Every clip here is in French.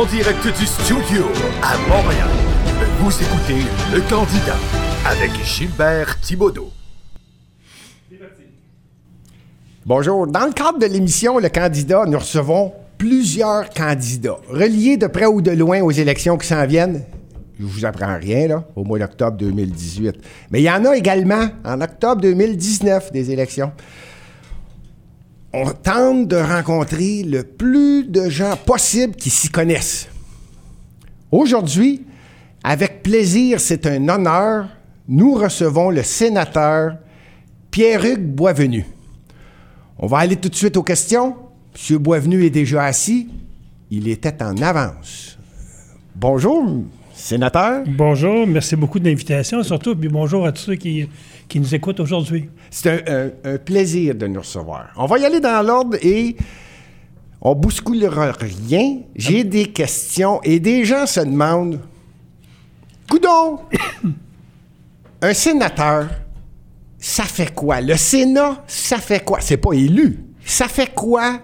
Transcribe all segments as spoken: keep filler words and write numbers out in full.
En direct du studio à Montréal, vous écoutez Le Candidat avec Gilbert Thibodeau. Bonjour. Dans le cadre de l'émission Le Candidat, nous recevons plusieurs candidats reliés de près ou de loin aux élections qui s'en viennent. Je vous apprends rien, là, au mois d'octobre deux mille dix-huit. Mais il y en a également en octobre deux mille dix-neuf des élections. On tente de rencontrer le plus de gens possible qui s'y connaissent. Aujourd'hui, avec plaisir, c'est un honneur, nous recevons le sénateur Pierre-Hugues Boisvenu. On va aller tout de suite aux questions. M. Boisvenu est déjà assis. Il était en avance. Bonjour, sénateur. Bonjour, merci beaucoup de l'invitation. Surtout, puis bonjour à tous ceux qui, qui nous écoutent aujourd'hui. C'est un, un, un plaisir de nous recevoir. On va y aller dans l'ordre et on bousculera rien. J'ai des questions et des gens se demandent, coudonc, un sénateur, ça fait quoi? Le Sénat, ça fait quoi? C'est pas élu. Ça fait quoi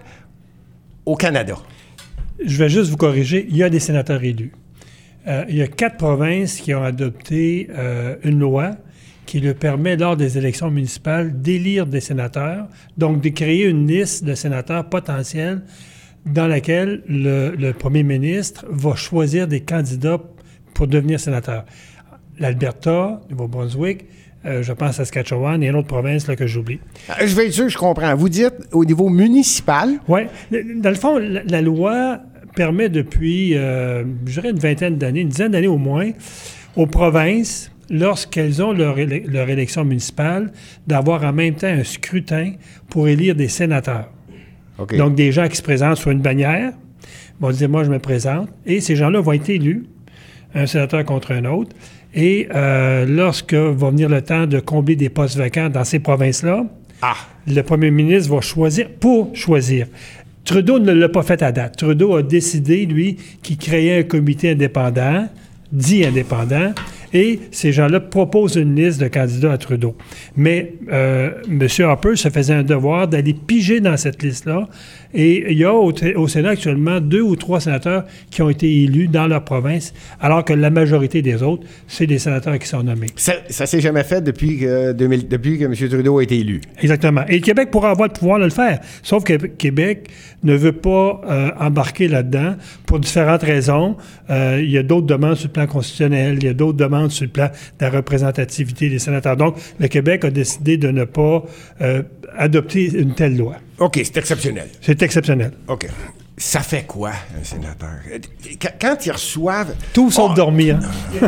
au Canada? Je vais juste vous corriger. Il y a des sénateurs élus. Euh, il y a quatre provinces qui ont adopté euh, une loi qui leur permet, lors des élections municipales, d'élire des sénateurs, donc de créer une liste de sénateurs potentiels dans laquelle le, le premier ministre va choisir des candidats pour devenir sénateur. L'Alberta, Nouveau-Brunswick, Euh, je pense à Saskatchewan et une autre province là, que j'oublie. Euh, je vais être sûr, je comprends. Vous dites au niveau municipal? Oui. Dans le fond, la, la loi permet depuis, euh, je dirais, une vingtaine d'années, une dizaine d'années au moins, aux provinces, lorsqu'elles ont leur, éle- leur élection municipale, d'avoir en même temps un scrutin pour élire des sénateurs. Okay. Donc, des gens qui se présentent sur une bannière vont dire « moi, je me présente », et ces gens-là vont être élus, un sénateur contre un autre. Et euh, lorsque va venir le temps de combler des postes vacants dans ces provinces-là, ah. le premier ministre va choisir, pour choisir. Trudeau ne l'a pas fait à date. Trudeau a décidé, lui, qu'il créait un comité indépendant, dit indépendant, et ces gens-là proposent une liste de candidats à Trudeau. Mais euh, M. Harper se faisait un devoir d'aller piger dans cette liste-là, et il y a au, au Sénat actuellement deux ou trois sénateurs qui ont été élus dans leur province, alors que la majorité des autres, c'est des sénateurs qui sont nommés. Ça ne s'est jamais fait depuis que, deux mille, depuis que M. Trudeau a été élu. Exactement. Et le Québec pourra avoir le pouvoir de le faire. Sauf que Québec ne veut pas euh, embarquer là-dedans pour différentes raisons. Euh, il y a d'autres demandes sur le plan constitutionnel, il y a d'autres demandes sur le plan de la représentativité des sénateurs. Donc, le Québec a décidé de ne pas euh, adopter une telle loi. OK, c'est exceptionnel. C'est exceptionnel. OK. Ça fait quoi, un sénateur? Quand ils reçoivent... Tout sauf oh. dormir.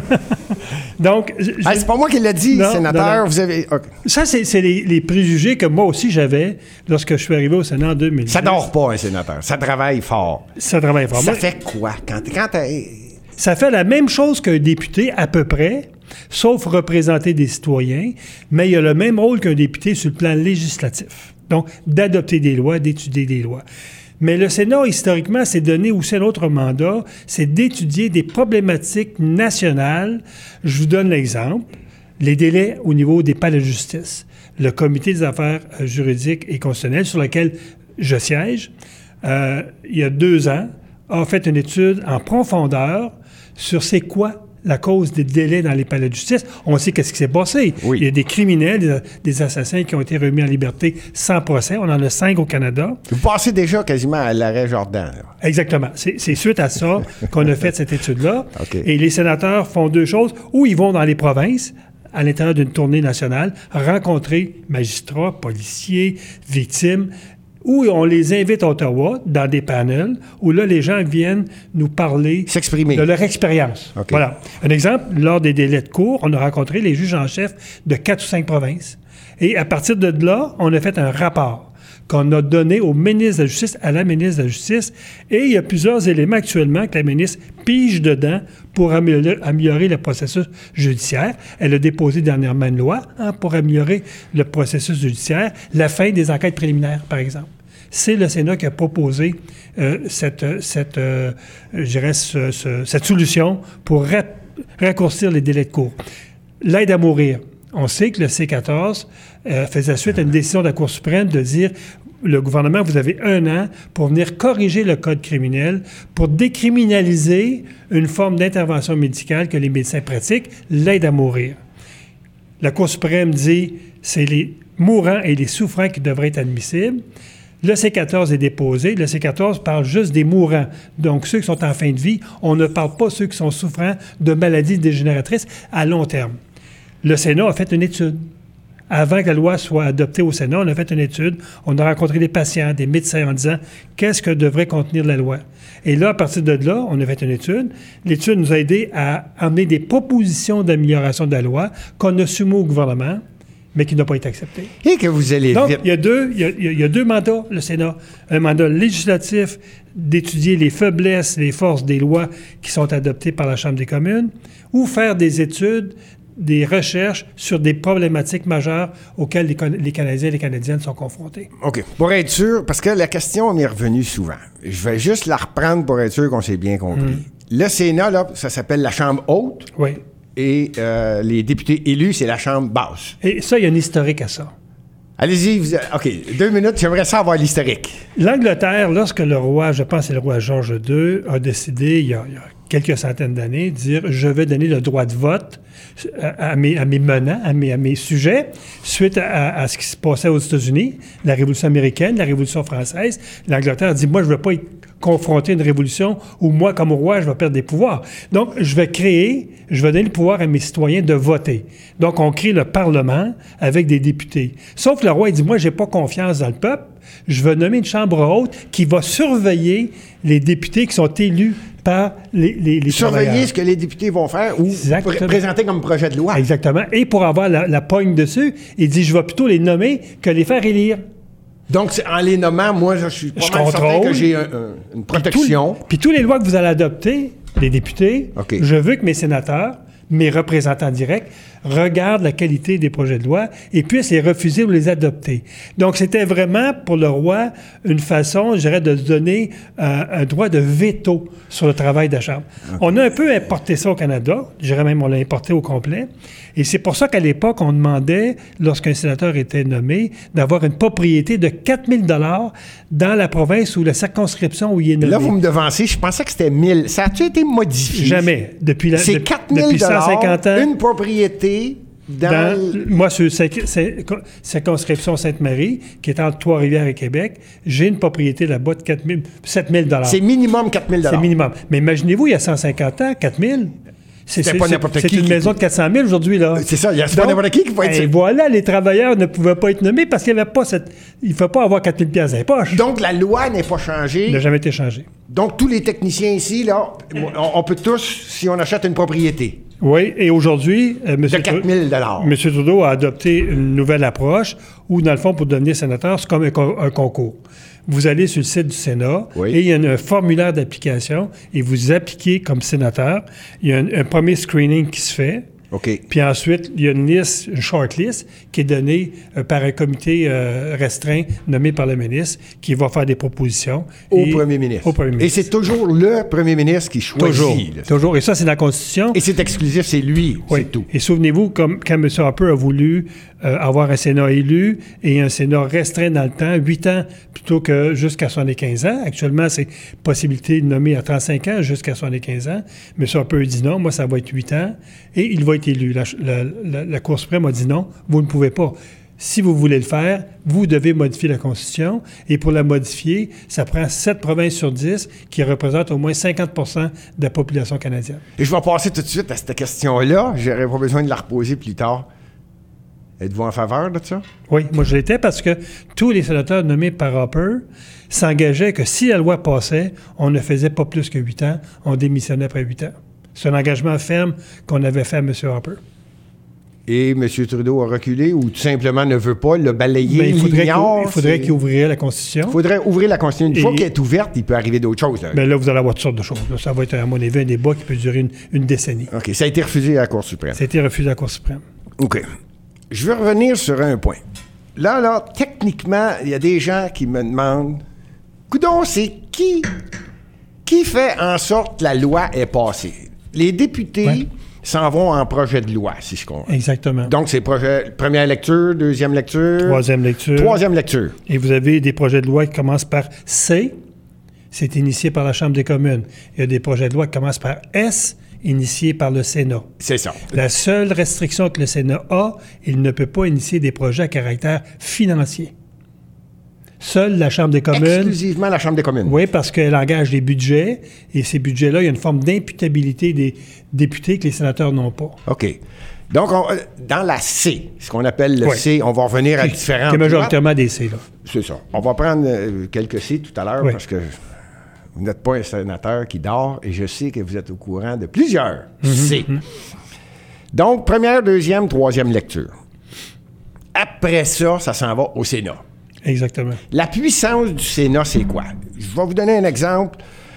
Donc... Ah, c'est pas moi qui l'ai dit, non, sénateur. Non, non. Vous avez... Okay. Ça, c'est, c'est les, les préjugés que moi aussi j'avais lorsque je suis arrivé au Sénat en deux mille dix. Ça dort pas, un sénateur. Ça travaille fort. Ça travaille fort. Ça moi, fait quoi? Quand, quand ça fait la même chose qu'un député, à peu près, sauf représenter des citoyens, mais il a le même rôle qu'un député sur le plan législatif. Donc, d'adopter des lois, d'étudier des lois. Mais le Sénat, historiquement, s'est donné aussi un autre mandat, c'est d'étudier des problématiques nationales. Je vous donne l'exemple. Les délais au niveau des palais de justice. Le Comité des affaires juridiques et constitutionnelles, sur lequel je siège, euh, il y a deux ans, a fait une étude en profondeur sur c'est quoi la cause des délais dans les palais de justice. On sait qu'est-ce qui s'est passé. Oui. Il y a des criminels, des, des assassins qui ont été remis en liberté sans procès. On en a cinq au Canada. Vous passez déjà quasiment à l'arrêt Jordan. Là. Exactement. C'est, c'est suite à ça qu'on a fait cette étude-là. Okay. Et les sénateurs font deux choses. Ou ils vont dans les provinces, à l'intérieur d'une tournée nationale, rencontrer magistrats, policiers, victimes, ou on les invite à Ottawa, dans des panels, où là, les gens viennent nous parler S'exprimer. de leur expérience. Okay. Voilà. Un exemple, lors des délais de cours, on a rencontré les juges en chef de quatre ou cinq provinces. Et à partir de là, on a fait un rapport qu'on a donné au ministre de la Justice, à la ministre de la Justice, et il y a plusieurs éléments actuellement que la ministre pige dedans pour améliorer, améliorer le processus judiciaire. Elle a déposé dernièrement une loi hein, pour améliorer le processus judiciaire, la fin des enquêtes préliminaires, par exemple. C'est le Sénat qui a proposé euh, cette, cette, euh, je dirais, ce, ce, cette solution pour ra- raccourcir les délais de cours. L'aide à mourir. On sait que le C quatorze euh, faisait suite à une décision de la Cour suprême de dire le gouvernement, vous avez un an pour venir corriger le code criminel, pour décriminaliser une forme d'intervention médicale que les médecins pratiquent, l'aide à mourir. La Cour suprême dit c'est les mourants et les souffrants qui devraient être admissibles. Le C quatorze est déposé. Le C quatorze parle juste des mourants. Donc, ceux qui sont en fin de vie, on ne parle pas ceux qui sont souffrants de maladies dégénératrices à long terme. Le Sénat a fait une étude. Avant que la loi soit adoptée au Sénat, on a fait une étude. On a rencontré des patients, des médecins en disant qu'est-ce que devrait contenir la loi. Et là, à partir de là, on a fait une étude. L'étude nous a aidé à amener des propositions d'amélioration de la loi qu'on a soumises au gouvernement, mais qui n'ont pas été acceptées. Et que vous allez Donc, vite. il y a deux, il y a, il y a deux mandats, le Sénat. Un mandat législatif d'étudier les faiblesses, les forces des lois qui sont adoptées par la Chambre des communes, ou faire des études, des recherches sur des problématiques majeures auxquelles les, les Canadiens et les Canadiennes sont confrontés. OK. Pour être sûr, parce que la question m'est revenue souvent. Je vais juste la reprendre pour être sûr qu'on s'est bien compris. Mm. Le Sénat, là, ça s'appelle la Chambre haute. Oui. Et euh, les députés élus, c'est la Chambre basse. Et ça, il y a un historique à ça. Allez-y. Vous... OK. Deux minutes. J'aimerais ça avoir l'historique. L'Angleterre, lorsque le roi, je pense que c'est le roi George deux, a décidé, il y a, il y a quelques centaines d'années, de dire « Je vais donner le droit de vote à, à, mes, à mes menants, à mes, à mes sujets, suite à, à ce qui se passait aux États-Unis, la Révolution américaine, la Révolution française. » L'Angleterre a dit « Moi, je ne veux pas être confronté à une révolution où moi, comme roi, je vais perdre des pouvoirs. Donc, je vais créer, je vais donner le pouvoir à mes citoyens de voter. » Donc, on crée le Parlement avec des députés. Sauf que le roi, il dit « Moi, je n'ai pas confiance dans le peuple. Je vais nommer une chambre haute qui va surveiller les députés qui sont élus par les, les, les surveiller ce que les députés vont faire ou pr- présenter comme projet de loi. Exactement. Et pour avoir la, la pogne dessus, il dit, je vais plutôt les nommer que les faire élire. Donc, en les nommant, moi, je suis pas je mal contrôle, certain que j'ai un, un, une protection. Puis, tout, puis tous les lois que vous allez adopter, les députés, okay. Je veux que mes sénateurs, mes représentants directs, regardent la qualité des projets de loi et puissent les refuser ou les adopter. Donc, c'était vraiment, pour le roi, une façon, je dirais, de donner euh, un droit de veto sur le travail de la Chambre. Okay. On a un peu importé ça au Canada, je dirais même on l'a importé au complet, et c'est pour ça qu'à l'époque, on demandait, lorsqu'un sénateur était nommé, d'avoir une propriété de quatre mille dollars dans la province ou la circonscription où il est nommé. Là, vous me devancez, je pensais que c'était mille. Ça a-tu été modifié? Jamais. Depuis, la, c'est de, quatre mille depuis cent cinquante ans. Une propriété dans... dans moi, sur la circonscription Sainte-Marie, qui est entre Trois-Rivières et Québec, j'ai une propriété là-bas de quatre mille, sept mille dollars. C'est minimum quatre mille dollars. C'est minimum. Mais imaginez-vous, il y a cent cinquante ans, quatre mille. C'est, c'est, pas n'importe c'est qui une qui... maison de quatre cent mille aujourd'hui, là. C'est ça, il y a pas n'importe qui qui peut être... Et voilà, les travailleurs ne pouvaient pas être nommés parce qu'il n'y avait pas cette... Il ne faut pas avoir quatre mille dollars dans les poches. Donc, la loi n'est pas changée. Elle n'a jamais été changée. Donc, tous les techniciens ici, là, on, on peut tous, si on achète une propriété. Oui, et aujourd'hui, euh, M. De quatre mille dollars. M. Trudeau a adopté une nouvelle approche où, dans le fond, pour devenir sénateur, c'est comme un, co- un concours. Vous allez sur le site du Sénat oui. et il y a un formulaire d'application et vous appliquez comme sénateur. Il y a un, un premier screening qui se fait. OK. Puis ensuite, il y a une liste, une shortlist, qui est donnée euh, par un comité euh, restreint nommé par le ministre, qui va faire des propositions. Au et, premier ministre. Au premier ministre. Et c'est toujours le premier ministre qui choisit. Toujours. Là, toujours. Et ça, c'est dans la Constitution. Et c'est exclusif, c'est lui, oui. c'est tout. Et souvenez-vous, comme quand M. Harper a voulu euh, avoir un Sénat élu et un Sénat restreint dans le temps, huit ans plutôt que jusqu'à soixante-quinze ans. Actuellement, c'est possibilité de nommer à trente-cinq ans jusqu'à soixante-quinze ans. M. Harper dit non, moi, ça va être huit ans. Et il va être élu. La, la, la, la Cour suprême a dit non, vous ne pouvez pas. Si vous voulez le faire, vous devez modifier la Constitution. Et pour la modifier, ça prend sept provinces sur dix qui représentent au moins cinquante pour cent de la population canadienne. Et je vais passer tout de suite à cette question-là. J'aurais pas besoin de la reposer plus tard. Êtes-vous en faveur de ça? Oui, moi je l'étais parce que tous les sénateurs nommés par Harper s'engageaient que si la loi passait, on ne faisait pas plus que huit ans, on démissionnait après huit ans. C'est un engagement ferme qu'on avait fait à M. Harper. Et M. Trudeau a reculé ou tout simplement ne veut pas le balayer, ben, il faudrait, l'ignore, qu'il, il faudrait qu'il ouvrirait la Constitution. Il faudrait ouvrir la Constitution. Une Et, fois qu'elle est ouverte, il peut arriver d'autres choses. Là, ben là vous allez avoir toutes sortes de choses. Là, ça va être, à mon avis, un débat qui peut durer une, une décennie. OK. Ça a été refusé à la Cour suprême. Ça a été refusé à la Cour suprême. OK. Je veux revenir sur un point. Là, là, techniquement, il y a des gens qui me demandent, coudonc, c'est qui, qui fait en sorte que la loi est passée? Les députés, ouais. s'en vont en projet de loi, si je comprends. Exactement. Donc, c'est projet, première lecture, deuxième lecture. Troisième lecture. Troisième lecture. Et vous avez des projets de loi qui commencent par C, c'est initié par la Chambre des communes. Il y a des projets de loi qui commencent par S, initiés par le Sénat. C'est ça. La seule restriction que le Sénat a, il ne peut pas initier des projets à caractère financier. Seule la Chambre des communes... Exclusivement la Chambre des communes. Oui, parce qu'elle engage des budgets, et ces budgets-là, il y a une forme d'imputabilité des députés que les sénateurs n'ont pas. OK. Donc, on, dans la C, ce qu'on appelle le Oui. C, on va revenir à différents... C'est majoritairement des C, là. C'est ça. On va prendre euh, quelques C tout à l'heure, Oui. parce que vous n'êtes pas un sénateur qui dort, et je sais que vous êtes au courant de plusieurs Mm-hmm. C. Donc, première, deuxième, troisième lecture. Après ça, ça s'en va au Sénat. Exactement. La puissance du Sénat, c'est quoi? Je vais vous donner un exemple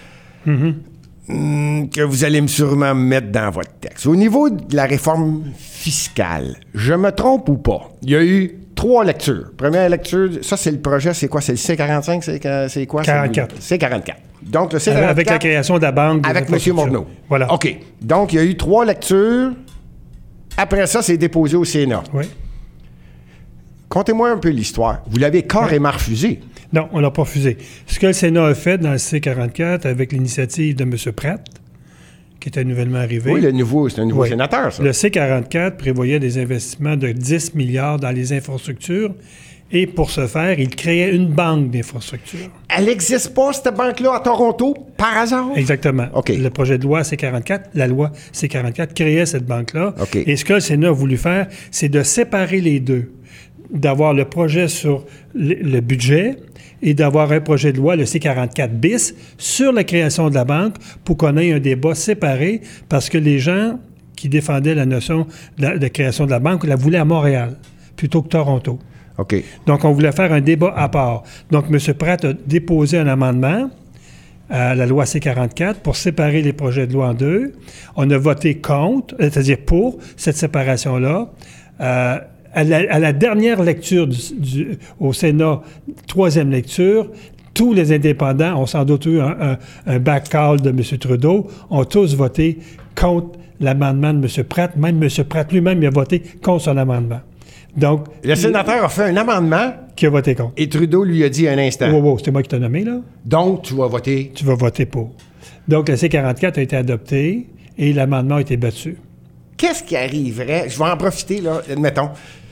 hum, que vous allez me sûrement mettre dans votre texte. Au niveau de la réforme fiscale, je me trompe ou pas? Il y a eu trois lectures. Première lecture, ça, c'est le projet, c'est quoi? C'est le C quarante-cinq? C'est, c'est quoi? quarante-quatre. C quarante-quatre. Donc, le C quarante-quatre... Avec la création de la banque... des Avec M. infrastructures. Morneau. Voilà. OK. Donc, il y a eu trois lectures. Après ça, c'est déposé au Sénat. Oui. Contez-moi un peu l'histoire. Vous l'avez carrément refusé. Non, on l'a pas refusé. Ce que le Sénat a fait dans le C quarante-quatre, avec l'initiative de M. Pratt, qui était nouvellement arrivé... Oui, le nouveau, c'est un nouveau Oui. sénateur, ça. Le C quarante-quatre prévoyait des investissements de dix milliards dans les infrastructures, et pour ce faire, il créait une banque d'infrastructures. Elle n'existe pas, cette banque-là, à Toronto, par hasard? Exactement. OK. Le projet de loi C quarante-quatre, la loi C quarante-quatre créait cette banque-là. OK. Et ce que le Sénat a voulu faire, c'est de séparer les deux. D'avoir le projet sur le, le budget et d'avoir un projet de loi, le C quarante-quatre bis, sur la création de la banque pour qu'on ait un débat séparé parce que les gens qui défendaient la notion de, la, de création de la banque la voulaient à Montréal plutôt que Toronto. OK. Donc, on voulait faire un débat à part. Donc, M. Pratt a déposé un amendement à la loi C quarante-quatre pour séparer les projets de loi en deux. On a voté contre, c'est-à-dire pour cette séparation-là. Euh, à, la, à la dernière lecture du, du, au Sénat, troisième lecture, tous les indépendants, ont sans doute eu un, un, un back call de M. Trudeau, ont tous voté contre l'amendement de M. Pratt. Même M. Pratt lui-même il a voté contre son amendement. Donc, Le sénateur a fait un amendement qui a voté contre. et Trudeau lui a dit un instant. Wow, wow, c'était moi qui t'ai nommé, là. Donc, tu vas voter. Tu vas voter pour. Donc, le C quarante-quatre a été adopté et l'amendement a été battu. Qu'est-ce qui arriverait? Je vais en profiter, là, admettons.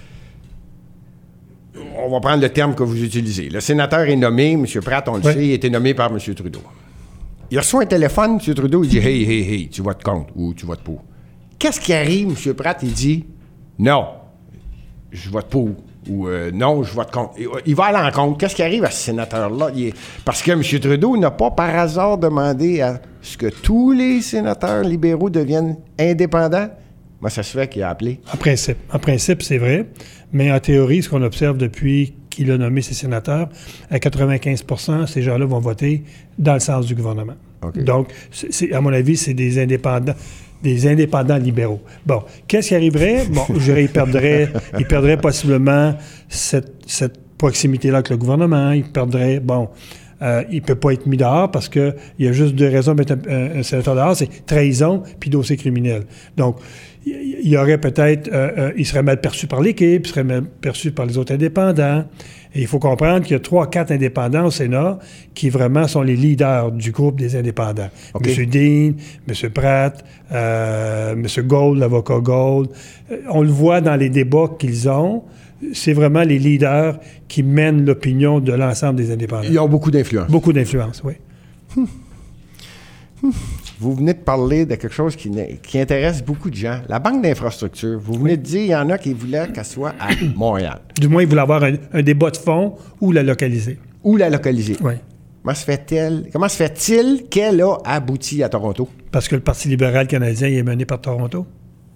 On va prendre le terme que vous utilisez. Le sénateur est nommé, M. Pratt, on le Oui. sait, il a été nommé par M. Trudeau. Il reçoit un téléphone, M. Trudeau, il dit « Hey, hey, hey, tu votes contre ou tu votes pour. » Qu'est-ce qui arrive, M. Pratt? Il dit « Non, je vote pour. » Ou euh, non, je vote contre. Il va à l'encontre. Qu'est-ce qui arrive à ce sénateur-là? Il est... Parce que M. Trudeau n'a pas par hasard demandé à ce que tous les sénateurs libéraux deviennent indépendants. Moi, ça se fait qu'il a appelé. En principe. En principe, c'est vrai. Mais en théorie, ce qu'on observe depuis qu'il a nommé ses sénateurs, à quatre-vingt-quinze pour cent, ces gens-là vont voter dans le sens du gouvernement. Okay. Donc, c'est, c'est, à mon avis, c'est des indépendants. Des indépendants libéraux. Bon, qu'est-ce qui arriverait? Bon, je dirais, ils perdraient, ils perdraient possiblement cette, cette proximité-là avec le gouvernement. Ils perdraient, bon, euh, il ne peut pas être mis dehors parce qu'il y a juste deux raisons de mettre un, un sénateur dehors, c'est trahison puis dossier criminel. Donc, il y aurait peut-être, euh, euh, il serait mal perçu par l'équipe, il serait mal perçu par les autres indépendants. Et il faut comprendre qu'il y a trois, quatre indépendants au Sénat qui vraiment sont les leaders du groupe des indépendants. Okay. M. Dean, M. Pratt, euh, M. Gold, l'avocat Gold. Euh, on le voit dans les débats qu'ils ont. C'est vraiment les leaders qui mènent l'opinion de l'ensemble des indépendants. Ils ont beaucoup d'influence. Beaucoup d'influence, oui. Hum. Hum. Vous venez de parler de quelque chose qui, qui intéresse beaucoup de gens. La banque d'infrastructure. Vous venez de dire qu'il y en a qui voulaient qu'elle soit à Montréal. Du moins, ils voulaient avoir un, un débat de fond ou la localiser. Ou la localiser. Oui. Comment se fait-il, comment se fait-il qu'elle a abouti à Toronto? Parce que le Parti libéral canadien est mené par Toronto.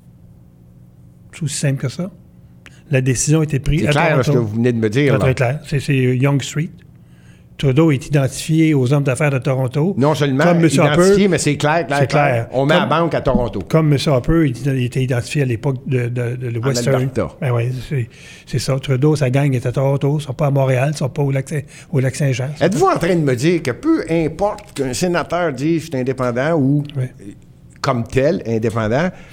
C'est aussi simple que ça. La décision a été prise C'est à clair, Toronto. ce que vous venez de me dire. C'est là. très clair. C'est, c'est Yonge Street. Trudeau est identifié aux hommes d'affaires de Toronto. Non seulement comme M. identifié, Harper, mais c'est clair, clair, c'est clair. clair. On met Comme- la banque à Toronto. Comme M. Harper, il, il était identifié à l'époque de, de, de le En Western. Alberta. Ben oui, c'est, c'est ça. Trudeau, sa gang est à Toronto. Ils ne sont pas à Montréal, ils ne sont pas au lac, au lac Saint-Jean. Êtes-vous en train de me dire que peu importe qu'un sénateur dise « je suis indépendant » ou Oui. comme tel, indépendant,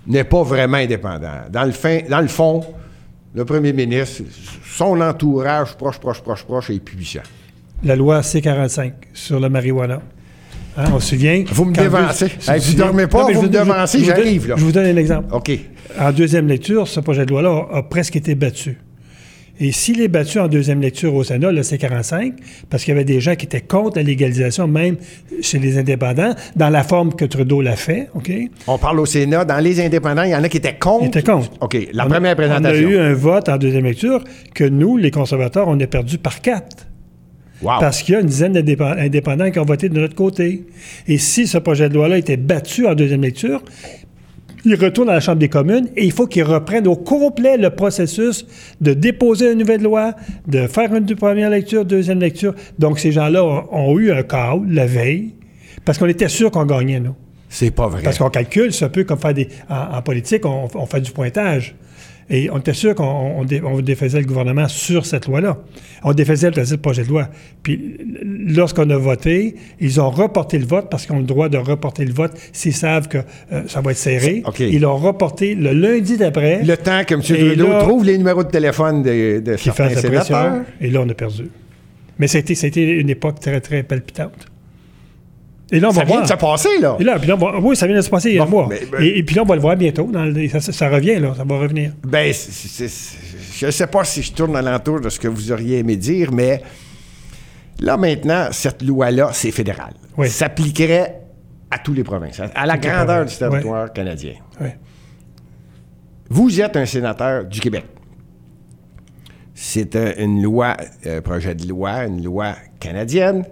n'est pas vraiment indépendant. Dans le, fin, dans le fond, le premier ministre, son entourage proche, proche, proche, proche est puissant. La loi C quarante-cinq sur la marijuana. Hein, on se souvient... Vous me dévancez. Deux, hey, vous ne dormez pas, non, vous me devancez, je, j'arrive. Je, là. je vous donne un exemple. OK. En deuxième lecture, ce projet de loi-là a, a presque été battu. Et s'il est battu en deuxième lecture au Sénat, le C quarante-cinq, parce qu'il y avait des gens qui étaient contre la légalisation, même chez les indépendants, dans la forme que Trudeau l'a fait, OK? On parle au Sénat, dans les indépendants, il y en a qui étaient contre. Ils étaient contre. OK, la on première a, présentation. On a eu un vote en deuxième lecture que nous, les conservateurs, on a perdu par quatre. Wow. Parce qu'il y a une dizaine d'indépendants qui ont voté de notre côté. Et si ce projet de loi-là était battu en deuxième lecture, il retourne à la Chambre des communes et il faut qu'il reprenne au complet le processus de déposer une nouvelle loi, de faire une première lecture, deuxième lecture. Donc, ces gens-là ont, ont eu un chaos la veille parce qu'on était sûr qu'on gagnait, nous. C'est pas vrai. Parce qu'on calcule, c'est un peu comme faire des... En, en politique, on, on fait du pointage. Et on était sûr qu'on on dé, on défaisait le gouvernement sur cette loi-là. On défaisait le projet de loi. Puis, lorsqu'on a voté, ils ont reporté le vote parce qu'ils ont le droit de reporter le vote s'ils savent que euh, ça va être serré. Okay. Ils l'ont reporté le lundi d'après. Le temps que M. Trudeau là, trouve les numéros de téléphone de, de certains sénateurs. Et là, on a perdu. Mais ça a été, ça a été une époque très, très palpitante. Et là, on ça va vient voir. de se passer, là. Et là, puis là, on va, oui, ça vient de se passer il y a un mois. Mais, ben, et, et puis là, on va le voir bientôt. Dans le, ça, ça revient, là. Ça va revenir. Bien, c'est, c'est, je ne sais pas si je tourne alentour de ce que vous auriez aimé dire, mais là, maintenant, cette loi-là, c'est fédéral. Oui. Ça s'appliquerait à tous les provinces, à la Toutes grandeur du territoire oui. canadien. Oui. Vous êtes un sénateur du Québec. C'est un, une loi, un projet de loi, une loi canadienne.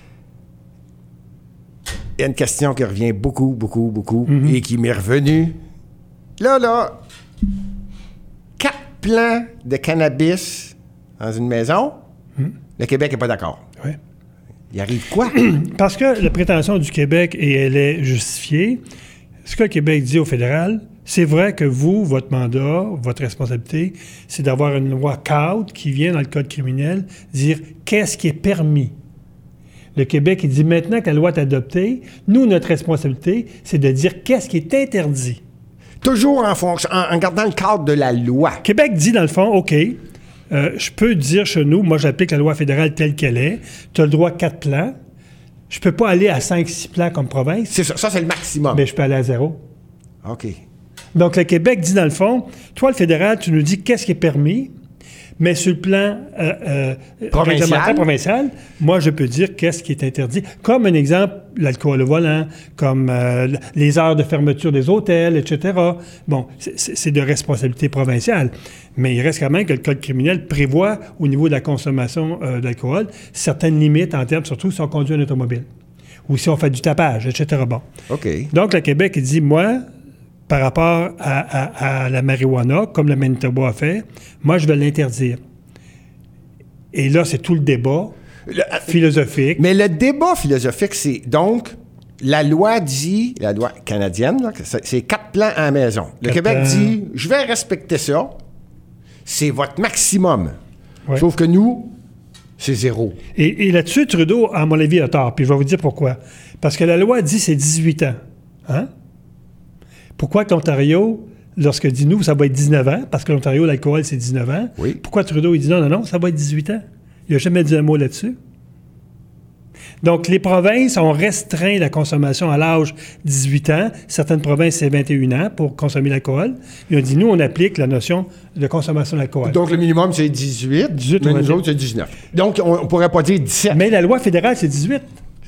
Il y a une question qui revient beaucoup, beaucoup, beaucoup, mm-hmm. et qui m'est revenue. Là, là, quatre plants de cannabis dans une maison, mm. le Québec n'est pas d'accord. Oui. Il arrive quoi? Parce que la prétention du Québec, et elle est justifiée, ce que le Québec dit au fédéral, c'est vrai que vous, votre mandat, votre responsabilité, c'est d'avoir une loi cadre qui vient dans le code criminel dire qu'est-ce qui est permis. Le Québec, il dit maintenant que la loi est adoptée, nous, notre responsabilité, c'est de dire qu'est-ce qui est interdit. Toujours en, fonction, en, en gardant le cadre de la loi. Québec dit, dans le fond, OK, euh, je peux dire chez nous, moi, j'applique la loi fédérale telle qu'elle est, tu as le droit à quatre plans, je peux pas aller à cinq, six plans comme province. C'est ça, ça, c'est le maximum. Mais je peux aller à zéro. OK. Donc, le Québec dit, dans le fond, toi, le fédéral, tu nous dis qu'est-ce qui est permis, mais sur le plan euh, euh, provincial. provincial, moi, je peux dire qu'est-ce qui est interdit. Comme un exemple, l'alcool au volant, comme euh, les heures de fermeture des hôtels, et cetera. Bon, c'est, c'est de responsabilité provinciale. Mais il reste quand même que le code criminel prévoit, au niveau de la consommation euh, d'alcool, certaines limites en termes, surtout si on conduit un automobile ou si on fait du tapage, et cetera. Bon. OK. Donc, le Québec, il dit, moi, par rapport à, à, à la marijuana, comme le Manitoba a fait, moi, je vais l'interdire. Et là, c'est tout le débat le, philosophique. Mais le débat philosophique, c'est donc, la loi dit, la loi canadienne, là, c'est, c'est quatre plans à la maison. Le quatre Québec plans. dit, je vais respecter ça, c'est votre maximum. Ouais. Sauf que nous, c'est zéro. Et, et là-dessus, Trudeau, à mon avis, a tort. Puis je vais vous dire pourquoi. Parce que la loi dit c'est dix-huit ans. Hein? Pourquoi que l'Ontario, lorsque dit nous, ça va être dix-neuf ans, parce que l'Ontario, l'alcool, c'est dix-neuf ans, oui. Pourquoi Trudeau, il dit non, non, non, ça va être dix-huit ans? Il n'a jamais dit un mot là-dessus. Donc, les provinces ont restreint la consommation à l'âge dix-huit ans. Certaines provinces, c'est vingt et un ans pour consommer l'alcool. Ils ont dit, nous, on applique la notion de consommation d'alcool. Donc, le minimum, c'est dix-huit, dix-huit mais nous autres, c'est dix-neuf. Donc, on ne pourrait pas dire dix-sept. Mais la loi fédérale, c'est dix-huit.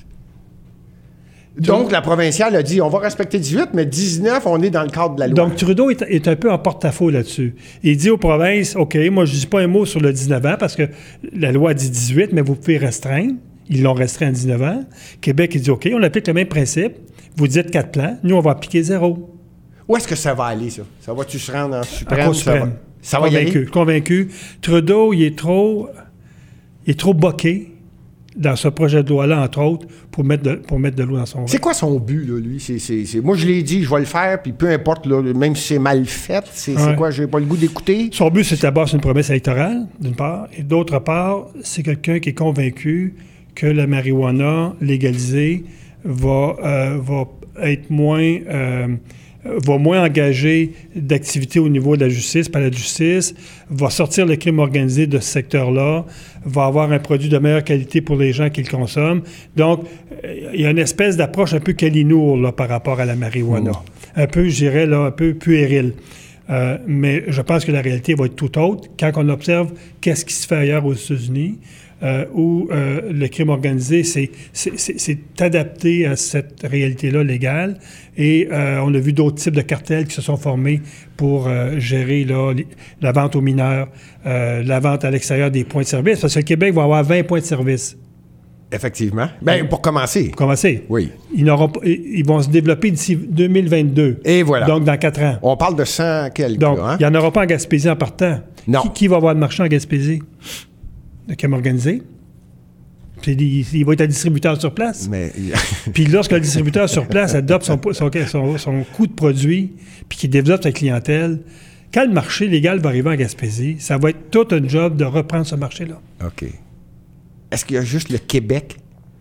Donc, la provinciale a dit, on va respecter dix-huit, mais dix-neuf, on est dans le cadre de la loi. Donc, Trudeau est, est un peu en porte-à-faux là-dessus. Il dit aux provinces, OK, moi, je ne dis pas un mot sur le dix-neuf ans, parce que la loi dit dix-huit, mais vous pouvez restreindre. Ils l'ont restreint à dix-neuf ans. Québec, il dit, OK, on applique le même principe. Vous dites quatre plans, nous, on va appliquer zéro. Où est-ce que ça va aller, ça? Ça va-tu se rendre en suprême? En Cour suprême. Ça va, ça va convaincu, y aller? Convaincu. Trudeau, il est trop... Il est trop boqué dans ce projet de loi-là, entre autres, pour mettre de, pour mettre de l'eau dans son vin. C'est quoi son but, là, lui? C'est, c'est, c'est... Moi, je l'ai dit, je vais le faire, puis peu importe, là, même si c'est mal fait, c'est, ouais. c'est quoi? J'ai pas le goût d'écouter? Son but, c'est d'abord, c'est une promesse électorale, d'une part, et d'autre part, c'est quelqu'un qui est convaincu que la marijuana légalisée va, euh, va être moins... Euh, va moins engager d'activités au niveau de la justice, par la justice, va sortir le crime organisé de ce secteur-là, va avoir un produit de meilleure qualité pour les gens qui le consomment. Donc, il y a une espèce d'approche un peu calinour là, par rapport à la marijuana. Mmh. Un peu, je dirais, là, un peu puéril. Euh, mais je pense que la réalité va être tout autre quand on observe qu'est-ce qui se fait ailleurs aux États-Unis, euh, où euh, le crime organisé c'est, c'est, c'est, c'est adapté à cette réalité-là légale. Et euh, on a vu d'autres types de cartels qui se sont formés pour euh, gérer là, la vente aux mineurs, euh, la vente à l'extérieur des points de service. Parce que le Québec va avoir vingt points de service. Effectivement. Bien, pour commencer. Pour commencer. Oui. Ils, n'auront pas, ils vont se développer d'ici deux mille vingt-deux. Et voilà. Donc, dans quatre ans. On parle de cent quelques. Donc, hein? il n'y en aura pas en Gaspésie en partant. Non. Qui, qui va avoir de marché en Gaspésie? Le crime organisé. Puis, il, il va être un distributeur sur place. Mais... puis lorsque le distributeur sur place adopte son, son, son, son coût de produit, puis qu'il développe sa clientèle, quand le marché légal va arriver en Gaspésie, ça va être tout un job de reprendre ce marché-là. OK. Est-ce qu'il y a juste le Québec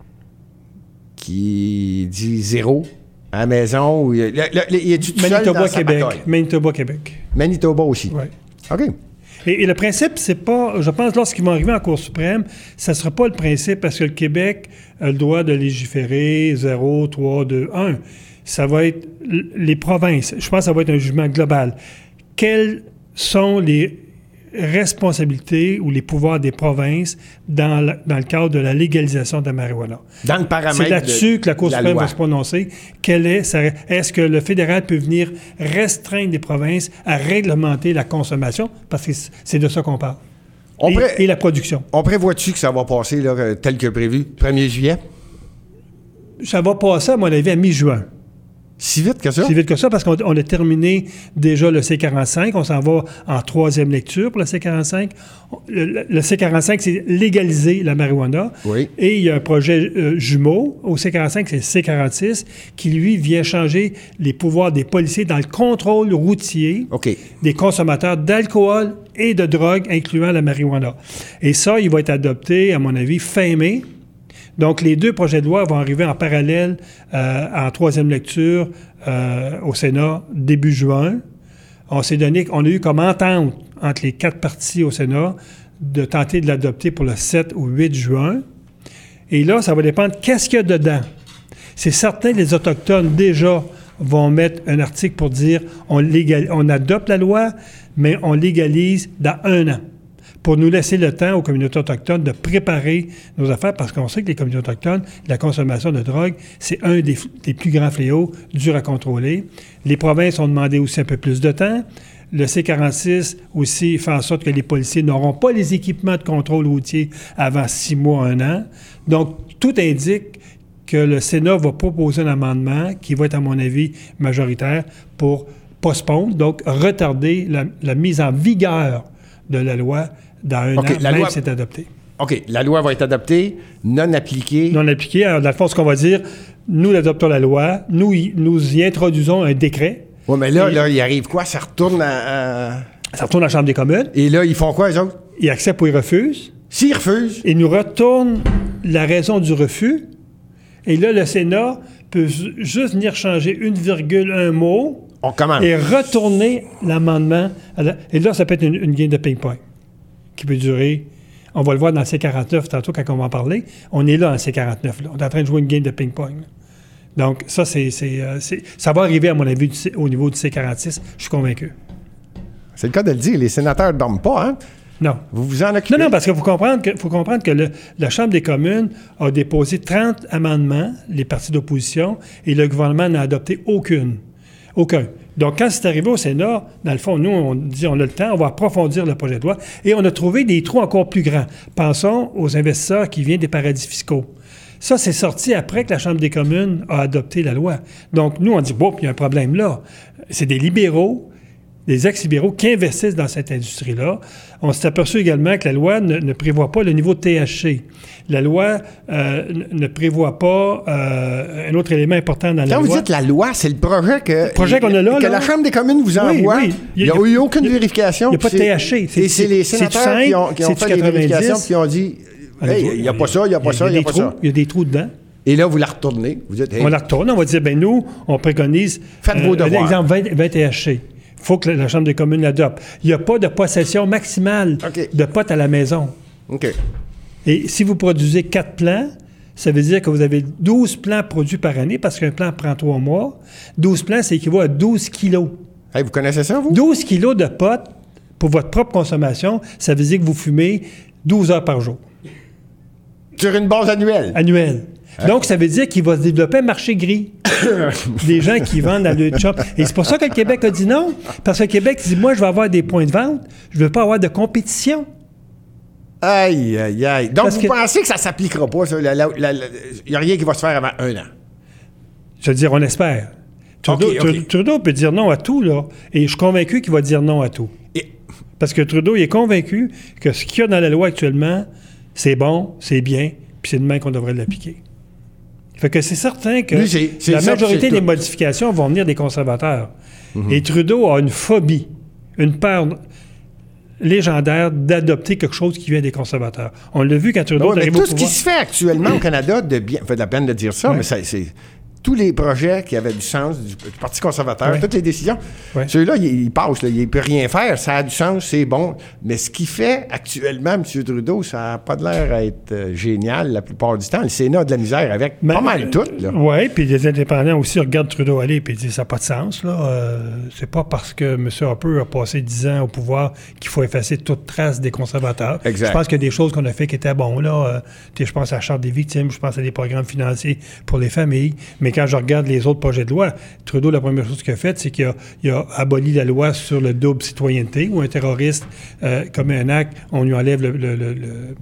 qui dit zéro à la maison? Ou il y a, le, le, il y a du Manitoba, Québec. Manitoba, Québec. Manitoba aussi. Oui. OK. Et, et le principe, c'est pas... Je pense, lorsqu'ils vont arriver en Cour suprême, ça ne sera pas le principe parce que le Québec a le droit de légiférer zéro, trois, deux, un. Ça va être les provinces. Je pense que ça va être un jugement global. Quelles sont les responsabilités ou les pouvoirs des provinces dans, la, dans le cadre de la légalisation de la marijuana? Dans le paramètre C'est là-dessus que la Cour suprême loi. va se prononcer. Quelle est sa, est-ce que le fédéral peut venir restreindre les provinces à réglementer la consommation? Parce que c'est de ça qu'on parle. On et, pré... et la production. On prévoit-tu que ça va passer là, tel que prévu, premier juillet? Ça va passer, à mon avis, à mi-juin. Si vite que ça? Si vite que ça, parce qu'on on a terminé déjà le C quarante-cinq. On s'en va en troisième lecture pour le C quarante-cinq. Le, le C quarante-cinq, c'est légaliser la marijuana. Oui. Et il y a un projet euh, jumeau au C quarante-cinq, c'est le C quarante-six, qui, lui, vient changer les pouvoirs des policiers dans le contrôle routier OK. des consommateurs d'alcool et de drogue, incluant la marijuana. Et ça, il va être adopté, à mon avis, fin mai. Donc, les deux projets de loi vont arriver en parallèle euh, en troisième lecture euh, au Sénat début juin. On s'est donné, on a eu comme entente entre les quatre partis au Sénat de tenter de l'adopter pour le sept ou huit juin. Et là, ça va dépendre qu'est-ce qu'il y a dedans. C'est certain que les Autochtones, déjà, vont mettre un article pour dire on, légal, on adopte la loi, mais on légalise dans un an, pour nous laisser le temps aux communautés autochtones de préparer nos affaires, parce qu'on sait que les communautés autochtones, la consommation de drogue, c'est un des, des plus grands fléaux durs à contrôler. Les provinces ont demandé aussi un peu plus de temps. Le C quarante-six aussi fait en sorte que les policiers n'auront pas les équipements de contrôle routier avant six mois, un an. Donc, tout indique que le Sénat va proposer un amendement qui va être, à mon avis, majoritaire pour postpone, donc retarder la, la mise en vigueur de la loi dans un okay, an, la même loi... si c'est adopté. OK. La loi va être adoptée, non appliquée. Non appliquée. Alors, dans le fond, ce qu'on va dire, nous adoptons la loi, nous y, nous y introduisons un décret. Oui, mais là, et, là, il arrive quoi? Ça retourne à, à... Ça retourne à la Chambre des communes. Et là, ils font quoi, eux autres? Ils acceptent ou ils refusent. S'ils refusent? Ils nous retournent la raison du refus. Et là, le Sénat peut juste venir changer une virgule, un mot. On commence. Et retourner l'amendement. La... Et là, ça peut être une, une game de ping-pong qui peut durer. On va le voir dans le C quarante-neuf tantôt quand on va en parler. On est là en C quarante-neuf. Là. On est en train de jouer une game de ping-pong. Là. Donc, ça, c'est, c'est, euh, c'est, ça va arriver, à mon avis, du, au niveau du C quarante-six. Je suis convaincu. C'est le cas de le dire. Les sénateurs ne dorment pas, hein? Non. Vous vous en occupez? Non, non, parce qu'il faut comprendre que, faut comprendre que le, la Chambre des communes a déposé trente amendements, les partis d'opposition, et le gouvernement n'a adopté aucune. Aucun. Donc, quand c'est arrivé au Sénat, dans le fond, nous, on dit on a le temps, on va approfondir le projet de loi, et on a trouvé des trous encore plus grands. Pensons aux investisseurs qui viennent des paradis fiscaux. Ça, c'est sorti après que la Chambre des communes a adopté la loi. Donc, nous, on dit, bon, il y a un problème là. C'est des libéraux, des ex-libéraux qui investissent dans cette industrie-là. On s'est aperçu également que la loi ne, ne prévoit pas le niveau de T H C. La loi euh, ne prévoit pas euh, un autre élément important dans Quand la loi. Quand vous dites la loi, c'est le projet que, le projet qu'on a là, que là, la Chambre des communes vous envoie. Oui, oui. Il n'y a, a eu aucune y a, vérification. Il n'y a pas de T H C. C'est, et c'est les sénateurs qui ont, qui ont fait les vérifications qui ont dit hey, il n'y a pas ça, il n'y a pas ça, il y a pas ça. Il y a des trous dedans. Et là, vous la retournez. Vous dites, hey, on la retourne, on va dire, ben nous, on préconise... Faites vos devoirs. Exemple, vingt, vingt T H C. Il faut que la, la Chambre des communes l'adopte. Il n'y a pas de possession maximale OK. de potes à la maison. OK. Et si vous produisez quatre plants, ça veut dire que vous avez douze plants produits par année, parce qu'un plant prend trois mois. douze plants, ça équivaut à douze kilos. Hey, vous connaissez ça, vous? douze kilos de potes pour votre propre consommation, ça veut dire que vous fumez douze heures par jour. Sur une base annuelle? Annuelle. Hein? Donc, ça veut dire qu'il va se développer un marché gris. Des gens qui vendent à le shop. Et c'est pour ça que le Québec a dit non. Parce que le Québec dit, moi, je vais avoir des points de vente, je ne veux pas avoir de compétition. Aïe, aïe, aïe. Donc, Parce vous que... pensez que ça ne s'appliquera pas, ça? Il n'y a rien qui va se faire avant un an? Je veux dire, on espère. Trudeau, okay, okay. Trudeau peut dire non à tout, là. Et je suis convaincu qu'il va dire non à tout. Et... Parce que Trudeau, il est convaincu que ce qu'il y a dans la loi actuellement, c'est bon, c'est bien, puis c'est demain qu'on devrait l'appliquer. Fait que c'est certain que Lui, c'est, c'est la ça, majorité des tout. modifications vont venir des conservateurs. Mm-hmm. Et Trudeau a une phobie, une peur légendaire d'adopter quelque chose qui vient des conservateurs. On l'a vu quand Trudeau ouais, est arrivé tout au ce pouvoir. qui se fait actuellement au Canada, de bien, ça fait de la peine de dire ça, ouais. mais ça, c'est tous les projets qui avaient du sens du, du Parti conservateur, ouais. toutes les décisions, ouais. ceux-là, ils, ils passent, là, il ne peut rien faire, ça a du sens, c'est bon. Mais ce qu'il fait actuellement, M. Trudeau, ça n'a pas de l'air à être euh, génial la plupart du temps. Le Sénat a de la misère avec mais, pas mal tout. Oui, puis les indépendants aussi regardent Trudeau aller et disent ça n'a pas de sens. Là. Euh, c'est pas parce que M. Harper a passé dix ans au pouvoir qu'il faut effacer toute trace des conservateurs. Exact. Je pense qu'il y a des choses qu'on a fait qui étaient bonnes. Là. Euh, je pense à la Charte des victimes, je pense à des programmes financiers pour les familles, mais quand je regarde les autres projets de loi, Trudeau, la première chose qu'il a faite, c'est qu'il a, il a aboli la loi sur le double citoyenneté, où un terroriste euh, commet un acte, on lui enlève le... le, le,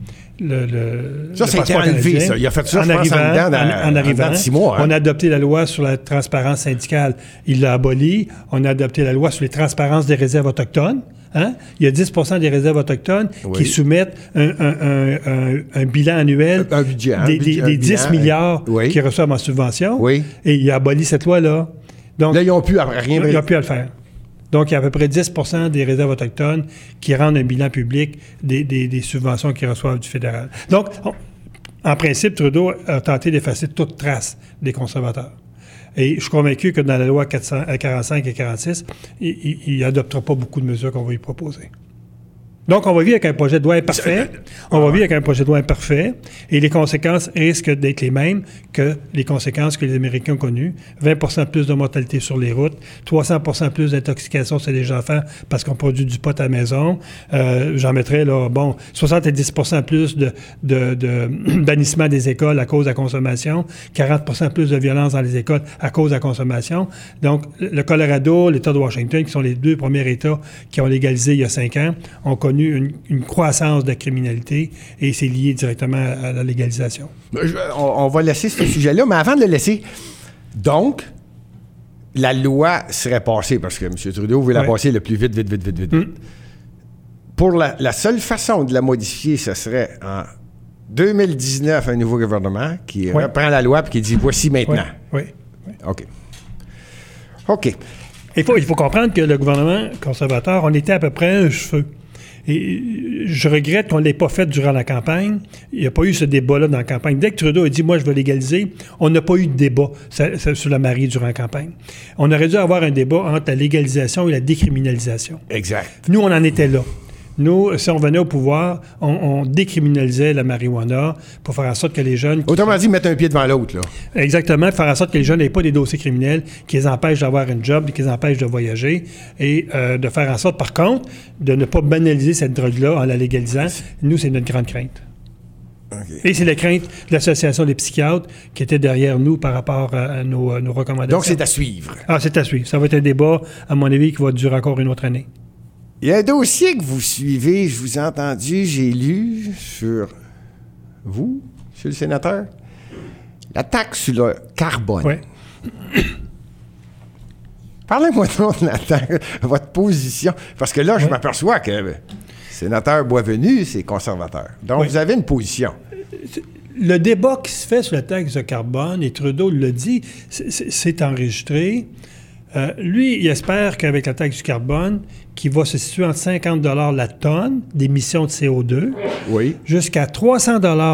le Le, ça, le ça a été enlevé, ça. Il a fait ça, en je pense, arrivant, en dedans, dans, en, en arrivant, dans six mois. Hein? On a adopté la loi sur la transparence syndicale. Il l'a aboli. On a adopté la loi sur les transparences des réserves autochtones. Hein? Il y a dix pour cent des réserves autochtones oui. qui soumettent un, un, un, un, un bilan annuel un budget, des, un budget, des, des dix bilan, milliards oui. qu'ils reçoivent en subvention. Oui. Et il a aboli cette loi-là. Donc, là, ils n'ont plus à rien. Ils n'ont plus à le faire. Donc, il y a à peu près dix pour cent des réserves autochtones qui rendent un bilan public des, des, des subventions qu'ils reçoivent du fédéral. Donc, on, en principe, Trudeau a tenté d'effacer toute trace des conservateurs. Et je suis convaincu que dans la loi quatre cent quarante-cinq et quarante-six, il n'adoptera pas beaucoup de mesures qu'on va lui proposer. Donc, on va vivre avec un projet de loi imparfait. On va vivre avec un projet de loi imparfait. Et les conséquences risquent d'être les mêmes que les conséquences que les Américains ont connues. vingt pour cent plus de mortalité sur les routes, trois cents pour cent plus d'intoxication chez les enfants parce qu'on produit du pot à la maison. Euh, j'en mettrais, là, bon, soixante-dix pour cent plus de, de, de bannissement des écoles à cause de la consommation, quarante pour cent plus de violence dans les écoles à cause de la consommation. Donc, le Colorado, l'État de Washington, qui sont les deux premiers États qui ont légalisé il y a cinq ans, ont connu Une, une croissance de criminalité et c'est lié directement à, à la légalisation. Je, on, on va laisser ce sujet-là, mais avant de le laisser, donc, la loi serait passée, parce que M. Trudeau veut la ouais. passer le plus vite, vite, vite, vite, vite. Mm. Pour la, la seule façon de la modifier, ce serait en deux mille dix-neuf, un nouveau gouvernement qui ouais. reprend la loi et qui dit « voici maintenant oui. oui. ». OK. OK. Il faut, il faut comprendre que le gouvernement conservateur, on était à peu près un cheveu. Et je regrette qu'on ne l'ait pas fait durant la campagne. Il n'y a pas eu ce débat-là dans la campagne. Dès que Trudeau a dit « moi, je veux légaliser », on n'a pas eu de débat ça, ça, sur la Marie durant la campagne. On aurait dû avoir un débat entre la légalisation et la décriminalisation. Exact. Nous, on en était là. Nous, si on venait au pouvoir, on, on décriminalisait la marijuana pour faire en sorte que les jeunes... Autrement dit, mettre un pied devant l'autre, là. Exactement, faire en sorte que les jeunes n'aient pas des dossiers criminels qui les empêchent d'avoir un job, qui les empêchent de voyager, et euh, de faire en sorte, par contre, de ne pas banaliser cette drogue-là en la légalisant. Nous, c'est notre grande crainte. Okay. Et c'est la crainte de l'Association des psychiatres qui était derrière nous par rapport à, à, nos, à nos recommandations. Donc, c'est à suivre. Ah, c'est à suivre. Ça va être un débat, à mon avis, qui va durer encore une autre année. Il y a un dossier que vous suivez, je vous ai entendu, j'ai lu sur vous, monsieur le sénateur, la taxe sur le carbone. Oui. Parlez-moi donc de la taxe, votre position, parce que là, je oui. m'aperçois que le sénateur Boisvenu, c'est conservateur. Donc, oui. vous avez une position. Le débat qui se fait sur la taxe de carbone, et Trudeau le dit, c'est, c'est enregistré. Euh, lui, il espère qu'avec la taxe du carbone, qui va se situer entre cinquante dollars la tonne d'émissions de C O deux, oui. jusqu'à trois cents dollars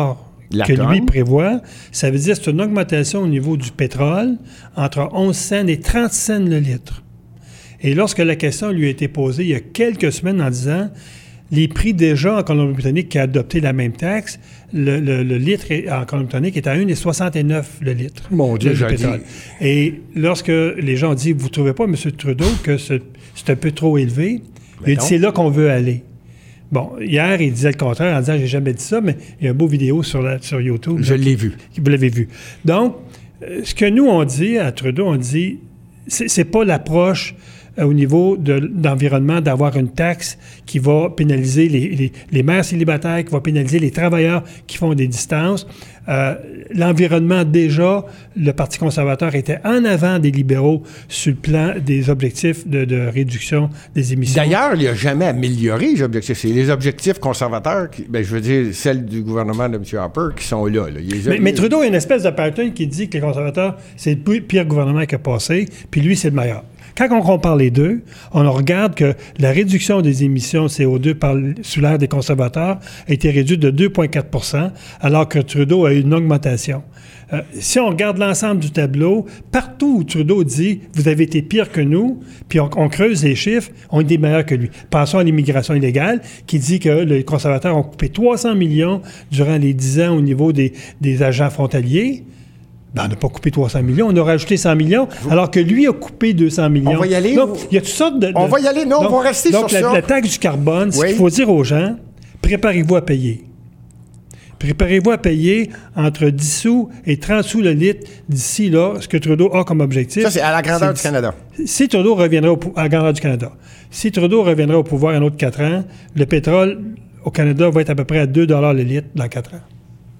La que tonne. lui prévoit, ça veut dire que c'est une augmentation au niveau du pétrole entre onze cents et trente cents le litre. Et lorsque la question lui a été posée il y a quelques semaines en disant les prix déjà en Colombie-Britannique qui a adopté la même taxe, le, le, le litre est, en Colombie-Britannique est à un virgule soixante-neuf le litre. Mon Dieu, le, j'ai le pétrole. dit. Et lorsque les gens ont dit, vous ne trouvez pas, M. Trudeau, que c'est, c'est un peu trop élevé, il a dit, c'est là qu'on veut aller. Bon, hier, il disait le contraire en disant, j'ai jamais dit ça, mais il y a une beau vidéo sur, la, sur YouTube. Je là, l'ai vu. Vous l'avez vu. Donc, euh, ce que nous, on dit à Trudeau, on dit, c'est, c'est pas l'approche au niveau de, d'environnement, d'avoir une taxe qui va pénaliser les, les, les mères célibataires, qui va pénaliser les travailleurs qui font des distances. Euh, l'environnement, déjà, le Parti conservateur était en avant des libéraux sur le plan des objectifs de, de réduction des émissions. D'ailleurs, il n'a jamais amélioré les objectifs. C'est les objectifs conservateurs, qui, ben, je veux dire, celles du gouvernement de M. Harper, qui sont là. là. Il mais, mais Trudeau a une espèce de pattern qui dit que les conservateurs, c'est le pire gouvernement qui a passé, puis lui, c'est le meilleur. Quand on compare les deux, on regarde que la réduction des émissions de C O deux par, sous l'ère des conservateurs a été réduite de deux virgule quatre pour cent, alors que Trudeau a eu une augmentation. Euh, si on regarde l'ensemble du tableau, partout où Trudeau dit « vous avez été pire que nous », puis on, on creuse les chiffres, on est meilleurs que lui. Pensons à l'immigration illégale, qui dit que les conservateurs ont coupé trois cents millions durant les dix ans au niveau des, des agents frontaliers. Ben, on n'a pas coupé trois cents millions, on a rajouté cent millions, alors que lui a coupé deux cents millions. On va y aller? Donc, ou... il y a toutes sortes de... de... On va y aller? Non, donc, on va rester donc sur la, ça. la taxe du carbone, ce oui. qu'il faut dire aux gens, préparez-vous à payer. Préparez-vous à payer entre dix sous et trente sous le litre d'ici là, ce que Trudeau a comme objectif. Ça, c'est à la grandeur du Canada. Si Trudeau reviendra au, à la grandeur du Canada, si Trudeau reviendra au pouvoir un autre quatre ans, le pétrole au Canada va être à peu près à deux dollars le litre dans quatre ans.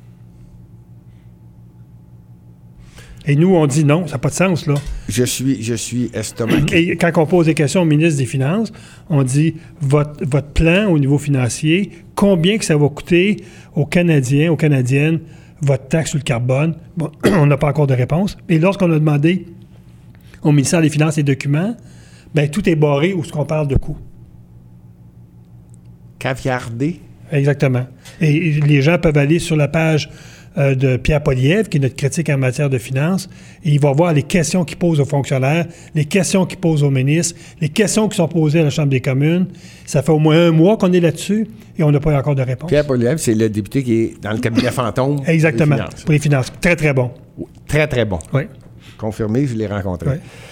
Et nous, on dit non, ça n'a pas de sens, là. Je suis, je suis estomaqué. Et quand on pose des questions au ministre des Finances, on dit votre, votre plan au niveau financier, combien que ça va coûter aux Canadiens, aux Canadiennes, votre taxe sur le carbone? Bon, on n'a pas encore de réponse. Et lorsqu'on a demandé au ministère des Finances les documents, bien, tout est barré où ce qu'on parle de coûts. Caviardé? Exactement. Et les gens peuvent aller sur la page euh, de Pierre Poilievre, qui est notre critique en matière de finances, et il va voir les questions qu'il pose aux fonctionnaires, les questions qu'il pose aux ministres, les questions qui sont posées à la Chambre des communes. Ça fait au moins un mois qu'on est là-dessus et on n'a pas eu encore de réponse. Pierre Poilievre, c'est le député qui est dans le cabinet fantôme. Exactement, des finances. pour les finances. Très, très bon. Oui, très, très bon. Oui. Confirmé, je l'ai rencontré. Oui.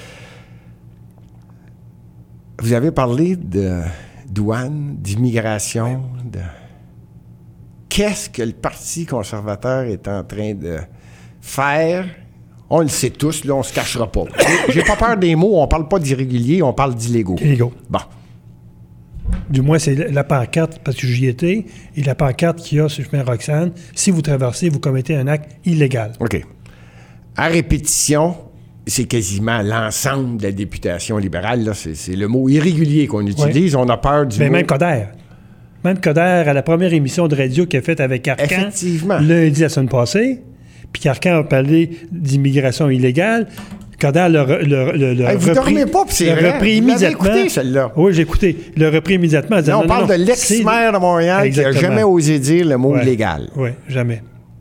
Vous avez parlé de douane, d'immigration, de... Qu'est-ce que le Parti conservateur est en train de faire? On le sait tous, là, on se cachera pas. J'ai pas peur des mots, on parle pas d'irréguliers, on parle d'illégaux. Illégaux. Bon. Du moins, c'est la pancarte, parce que j'y étais, et la pancarte qu'il y a sur le chemin Roxane, si vous traversez, vous commettez un acte illégal. OK. À répétition, c'est quasiment l'ensemble de la députation libérale, là, c'est, c'est le mot irrégulier qu'on utilise, oui. On a peur du Mais mot... même Coder. Même Coder, à la première émission de radio qu'il a faite avec Arcan, effectivement, lundi la semaine passée, puis qu'Arcan a parlé d'immigration illégale, Coder le, le, le, le hey, vous repris, dormez pas, puis c'est le vrai. repris Vous immédiatement. l'avez écouté, celle-là. Oui, j'ai écouté. Le repris immédiatement. Là, on non, parle non, de l'ex-maire de Montréal Exactement. qui n'a jamais osé dire le mot ouais. illégal. Oui, jamais.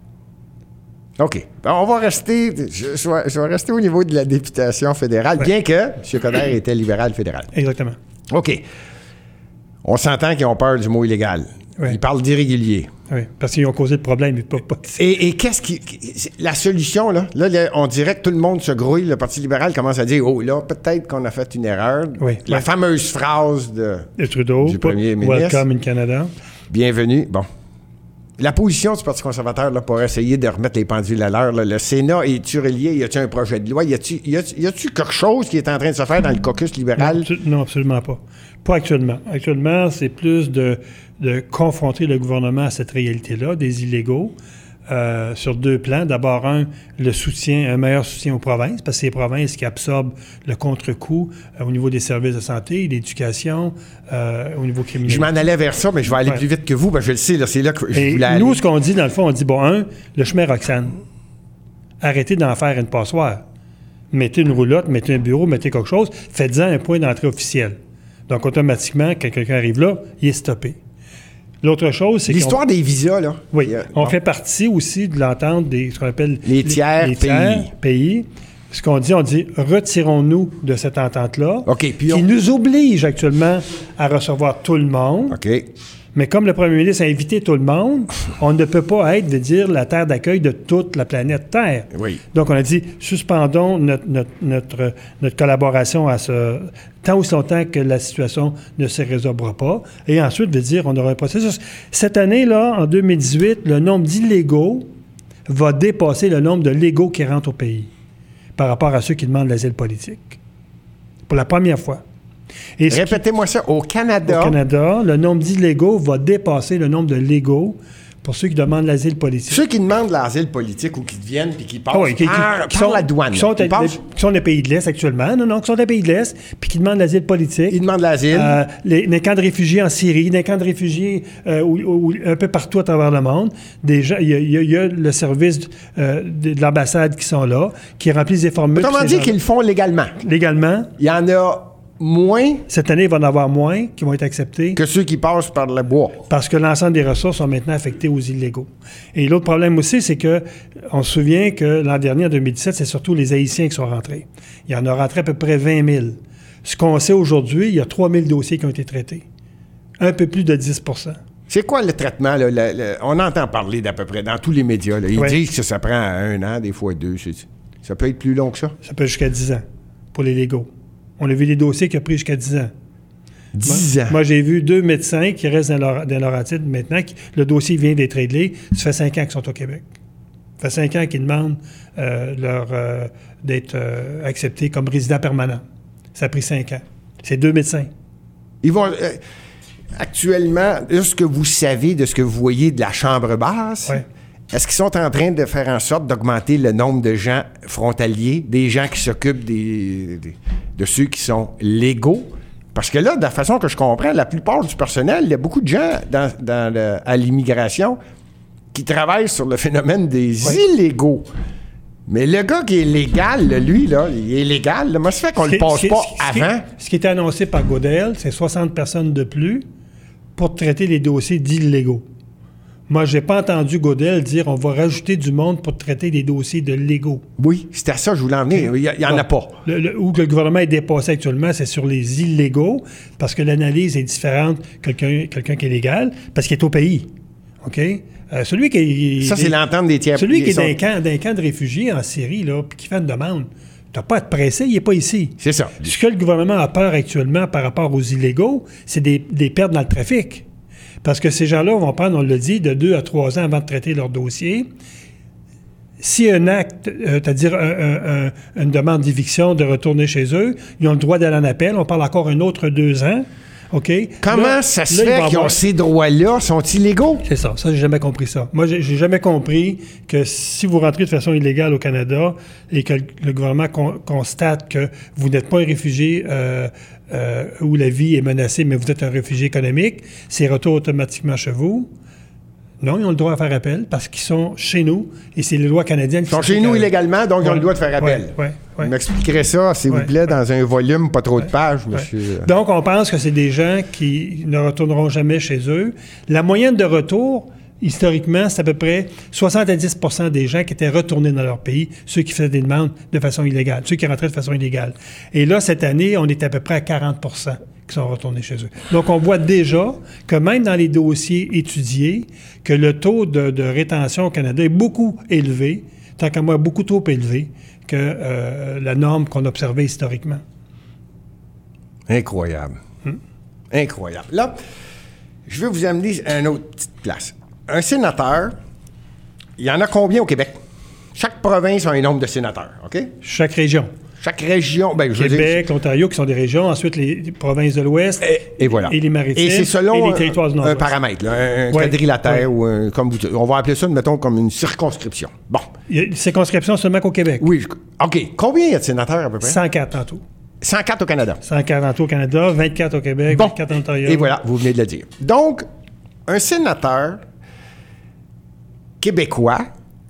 OK. On va rester, je, je, vais, je vais rester au niveau de la députation fédérale, ouais. bien que M. Coder était libéral fédéral. Exactement. OK. On s'entend qu'ils ont peur du mot illégal. Oui. Ils parlent d'irrégulier. Oui, parce qu'ils ont causé le problème. Ils peuvent pas... et, et qu'est-ce qui... La solution, là, là, on dirait que tout le monde se grouille. Le Parti libéral commence à dire « Oh, là, peut-être qu'on a fait une erreur. Oui. » La oui. fameuse phrase de, de Trudeau, du premier ministre. « Welcome in Canada ». Bienvenue. Bon. La position du Parti conservateur, là, pour essayer de remettre les pendules à l'heure, là, le Sénat, est-tu relié? Y a-t-il un projet de loi? Y a-t-il, y a-t-il, y a-t-il quelque chose qui est en train de se faire dans le caucus libéral? Non, abso- non absolument pas. Pas actuellement. Actuellement, c'est plus de, de confronter le gouvernement à cette réalité-là, des illégaux, euh, sur deux plans. D'abord, un, le soutien, un meilleur soutien aux provinces, parce que c'est les provinces qui absorbent le contre-coup euh, au niveau des services de santé, l'éducation, euh, au niveau criminel. Je m'en allais vers ça, mais je vais aller ouais. plus vite que vous, parce que je le sais, là, c'est là que je Et voulais nous, aller. ce qu'on dit, dans le fond, on dit, bon, un, le chemin Roxane. Arrêtez d'en faire une passoire. Mettez une roulotte, mettez un bureau, mettez quelque chose, faites-en un point d'entrée officiel. Donc, automatiquement, quand quelqu'un arrive là, il est stoppé. L'autre chose, c'est L'histoire des visas, là. Oui, Il y a- on bon. fait partie aussi de l'entente des ce qu'on appelle Les tiers les tiers pays. Ce qu'on dit, on dit retirons-nous de cette entente-là, OK, puis qui on- nous oblige actuellement à recevoir tout le monde. OK. Mais comme le premier ministre a invité tout le monde, on ne peut pas être de dire la terre d'accueil de toute la planète Terre. Oui. Donc, on a dit, suspendons notre, notre, notre, notre collaboration à ce tant aussi longtemps que la situation ne se résorbera pas. Et ensuite, de dire, on aura un processus. Cette année-là, en deux mille dix-huit, le nombre d'illégaux va dépasser le nombre de légaux qui rentrent au pays par rapport à ceux qui demandent l'asile politique. Pour la première fois. Et ce qui- Répétez-moi ça. Au Canada, au Canada, le nombre d'illégaux va dépasser le nombre de légaux pour ceux qui demandent l'asile politique. ceux qui demandent l'asile politique ou qui viennent puis qui passent Ah oui, qui, qui- par, qui par sont, la douane, qui sont, là, qui des- passent- qui sont des pays de l'Est actuellement, non, non, qui sont des pays de l'Est, puis qui demandent l'asile politique. ils demandent l'asile. Euh, les, les camps de réfugiés en Syrie, les camps de réfugiés euh, où- où- un peu partout à travers le monde. Des gens- Il y, a- il y a- il y a le service euh, de, de l'ambassade qui sont là, qui remplissent des formules. Autrement pour ces dit, gens-là. qu'ils le font légalement. Légalement, Il y en a moins cette année, il va en avoir moins qui vont être acceptés. que ceux qui passent par le bois. Parce que l'ensemble des ressources sont maintenant affectées aux illégaux. Et l'autre problème aussi, c'est que on se souvient que l'an dernier, en deux mille dix-sept, c'est surtout les Haïtiens qui sont rentrés. Il y en a rentré à peu près vingt mille. Ce qu'on sait aujourd'hui, il y a trois mille dossiers qui ont été traités. Un peu plus de dix pour cent. C'est quoi le traitement? Là, le- le- on entend parler d'à peu près dans tous les médias. Là. Ils Ouais. disent que ça prend un an, des fois deux. C'est- Ça peut être plus long que ça. Ça peut jusqu'à dix ans pour les légaux. On a vu des dossiers qui ont pris jusqu'à dix ans. Dix ans. Moi, j'ai vu deux médecins qui restent dans leur, dans leur attitude maintenant. Qui, le dossier vient d'être réglé. Ça fait cinq ans qu'ils sont au Québec. Ça fait cinq ans qu'ils demandent euh, leur, euh, d'être euh, acceptés comme résidents permanents. Ça a pris cinq ans. C'est deux médecins. Ils vont. euh, actuellement, de ce que vous savez, de ce que vous voyez de la Chambre basse, Ouais. est-ce qu'ils sont en train de faire en sorte d'augmenter le nombre de gens frontaliers, des gens qui s'occupent des, des- de ceux qui sont légaux? Parce que là, de la façon que je comprends, la plupart du personnel, il y a beaucoup de gens dans, dans le- à l'immigration qui travaillent sur le phénomène des Ouais. illégaux. Mais le gars qui est légal, là, lui, là, il est légal. Là, moi, ça fait qu'on Ce le qui- passe ce qui- pas ce qui- avant. Ce qui était annoncé par Godel, c'est soixante personnes de plus pour traiter les dossiers d'illégaux. Moi, j'ai pas entendu Godel dire on va rajouter du monde pour traiter des dossiers de légaux. Oui, c'était à ça que je voulais en venir. Il n'y en a Bon. pas. Le, le- où le gouvernement est dépassé actuellement, c'est sur les illégaux, parce que l'analyse est différente que quelqu'un, quelqu'un qui est légal, parce qu'il est au pays. OK? Euh, celui qui est... Ça, c'est l'entente des tiers. Celui qui est sont- dans un camp, dans un camp de réfugiés en Syrie, là, puis qui fait une demande, tu n'as pas à te presser, il n'est pas ici. C'est ça. Ce que le gouvernement a peur actuellement par rapport aux illégaux, c'est des, des pertes dans le trafic. Parce que ces gens-là vont prendre, on l'a dit, de deux à trois ans avant de traiter leur dossier. Si un acte, euh, c'est-à-dire un- un- un- une demande d'éviction, de retourner chez eux, ils ont le droit d'aller en appel. On parle encore un autre deux ans. OK? Comment Là- ça se là, il va fait qu'ils ont avoir- ces droits-là? Sont illégaux? C'est ça. Ça, j'ai jamais compris ça. Moi, j'ai j'ai jamais compris que si vous rentrez de façon illégale au Canada et que le, le gouvernement con- constate que vous n'êtes pas un réfugié euh, euh, où la vie est menacée, mais vous êtes un réfugié économique, c'est retour automatiquement chez vous. Non, ils ont le droit à faire appel parce qu'ils sont chez nous et c'est les lois canadiennes qui Ils sont chez nous illégalement, donc ils ont Ouais. le droit de faire appel. Ouais, ouais, ouais. Vous m'expliquerez ça, s'il Ouais, vous plaît, ouais. dans un volume, pas trop de pages, Ouais. monsieur. Donc, on pense que c'est des gens qui ne retourneront jamais chez eux. La moyenne de retour, historiquement, c'est à peu près soixante-dix pour cent des gens qui étaient retournés dans leur pays, ceux qui faisaient des demandes de façon illégale, ceux qui rentraient de façon illégale. Et là, cette année, on est à peu près à quarante pour cent qui sont retournés chez eux. Donc, on voit déjà que même dans les dossiers étudiés, que le taux de, de rétention au Canada est beaucoup élevé, tant qu'à moi, beaucoup trop élevé que euh, la norme qu'on observait historiquement. Incroyable. Incroyable. Là, je veux vous amener à une autre petite place. Un sénateur, il y en a combien au Québec? Chaque province a un nombre de sénateurs, OK? Chaque région. Chaque région, ben, je veux dire- Québec, l'Ontario, qui sont des régions, ensuite les provinces de l'Ouest Et, et voilà. et les maritimes Et c'est selon et les un- territoires du un, Nord-Ouest. paramètre, là, un, un Ouais, quadrilatère ouais. ou un, comme vous, on va appeler ça, mettons, comme une circonscription. Bon. Il y a des circonscriptions seulement qu'au Québec. Oui. je- OK. Combien il y a de sénateurs à peu près? cent quatre en tout. cent quatre au Canada. cent quarante au Canada, vingt-quatre au Québec, Bon. vingt-quatre en Ontario. Et voilà, vous venez de le dire. Donc, un sénateur québécois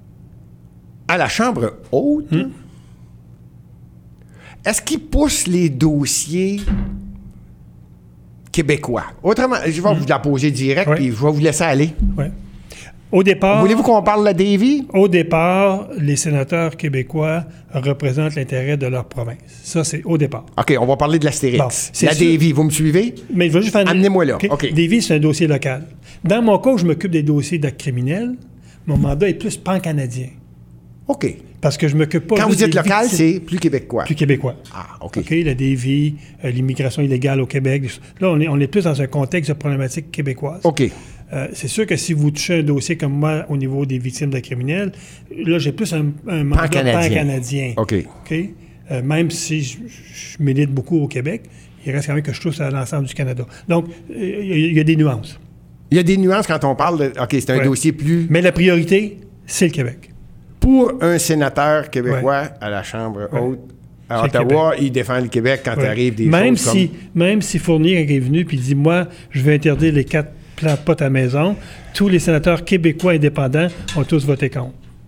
à la Chambre haute, Hmm. est-ce qu'il pousse les dossiers québécois. Autrement, je vais vous la poser direct, Ouais. puis je vais vous laisser aller. Ouais. Au départ, Voulez-vous qu'on parle de la Davie? au départ, les sénateurs québécois représentent l'intérêt de leur province. Ça, c'est au départ. OK, on va parler de l'Astérix. Bon, c'est la sûr. Davie, vous me suivez? Mais je vais juste faire... Amenez-moi là. OK. Davie, c'est un dossier local. Dans mon cas, où je m'occupe des dossiers d'actes criminels, mon mandat est plus pan-canadien. OK. Parce que je m'occupe pas Quand vous juste dites des local, victimes- c'est plus québécois. plus québécois. Ah, OK. OK, la Davie, euh, l'immigration illégale au Québec. Là, on est, on est plus dans un contexte de problématique québécoise. OK. Euh, c'est sûr que si vous touchez un dossier comme moi au niveau des victimes d'actes criminels, là, j'ai plus un, un mandat Pan-canadien. pan-canadien. OK. OK? Euh, même si je, je milite beaucoup au Québec, il reste quand même que je touche à l'ensemble du Canada. Donc, euh, il y, y a des nuances. Il y a des nuances quand on parle de... OK, c'est un Ouais. dossier plus... Mais la priorité, c'est le Québec. Pour un sénateur québécois à la Chambre Ouais. haute, à C'est le Ottawa, il défend le Québec quand Ouais. arrive des même choses si, comme... Même si Fournier, quand il est venu, puis il dit, moi, je vais interdire les quatre plants de pot à maison, tous les sénateurs québécois indépendants ont tous voté contre.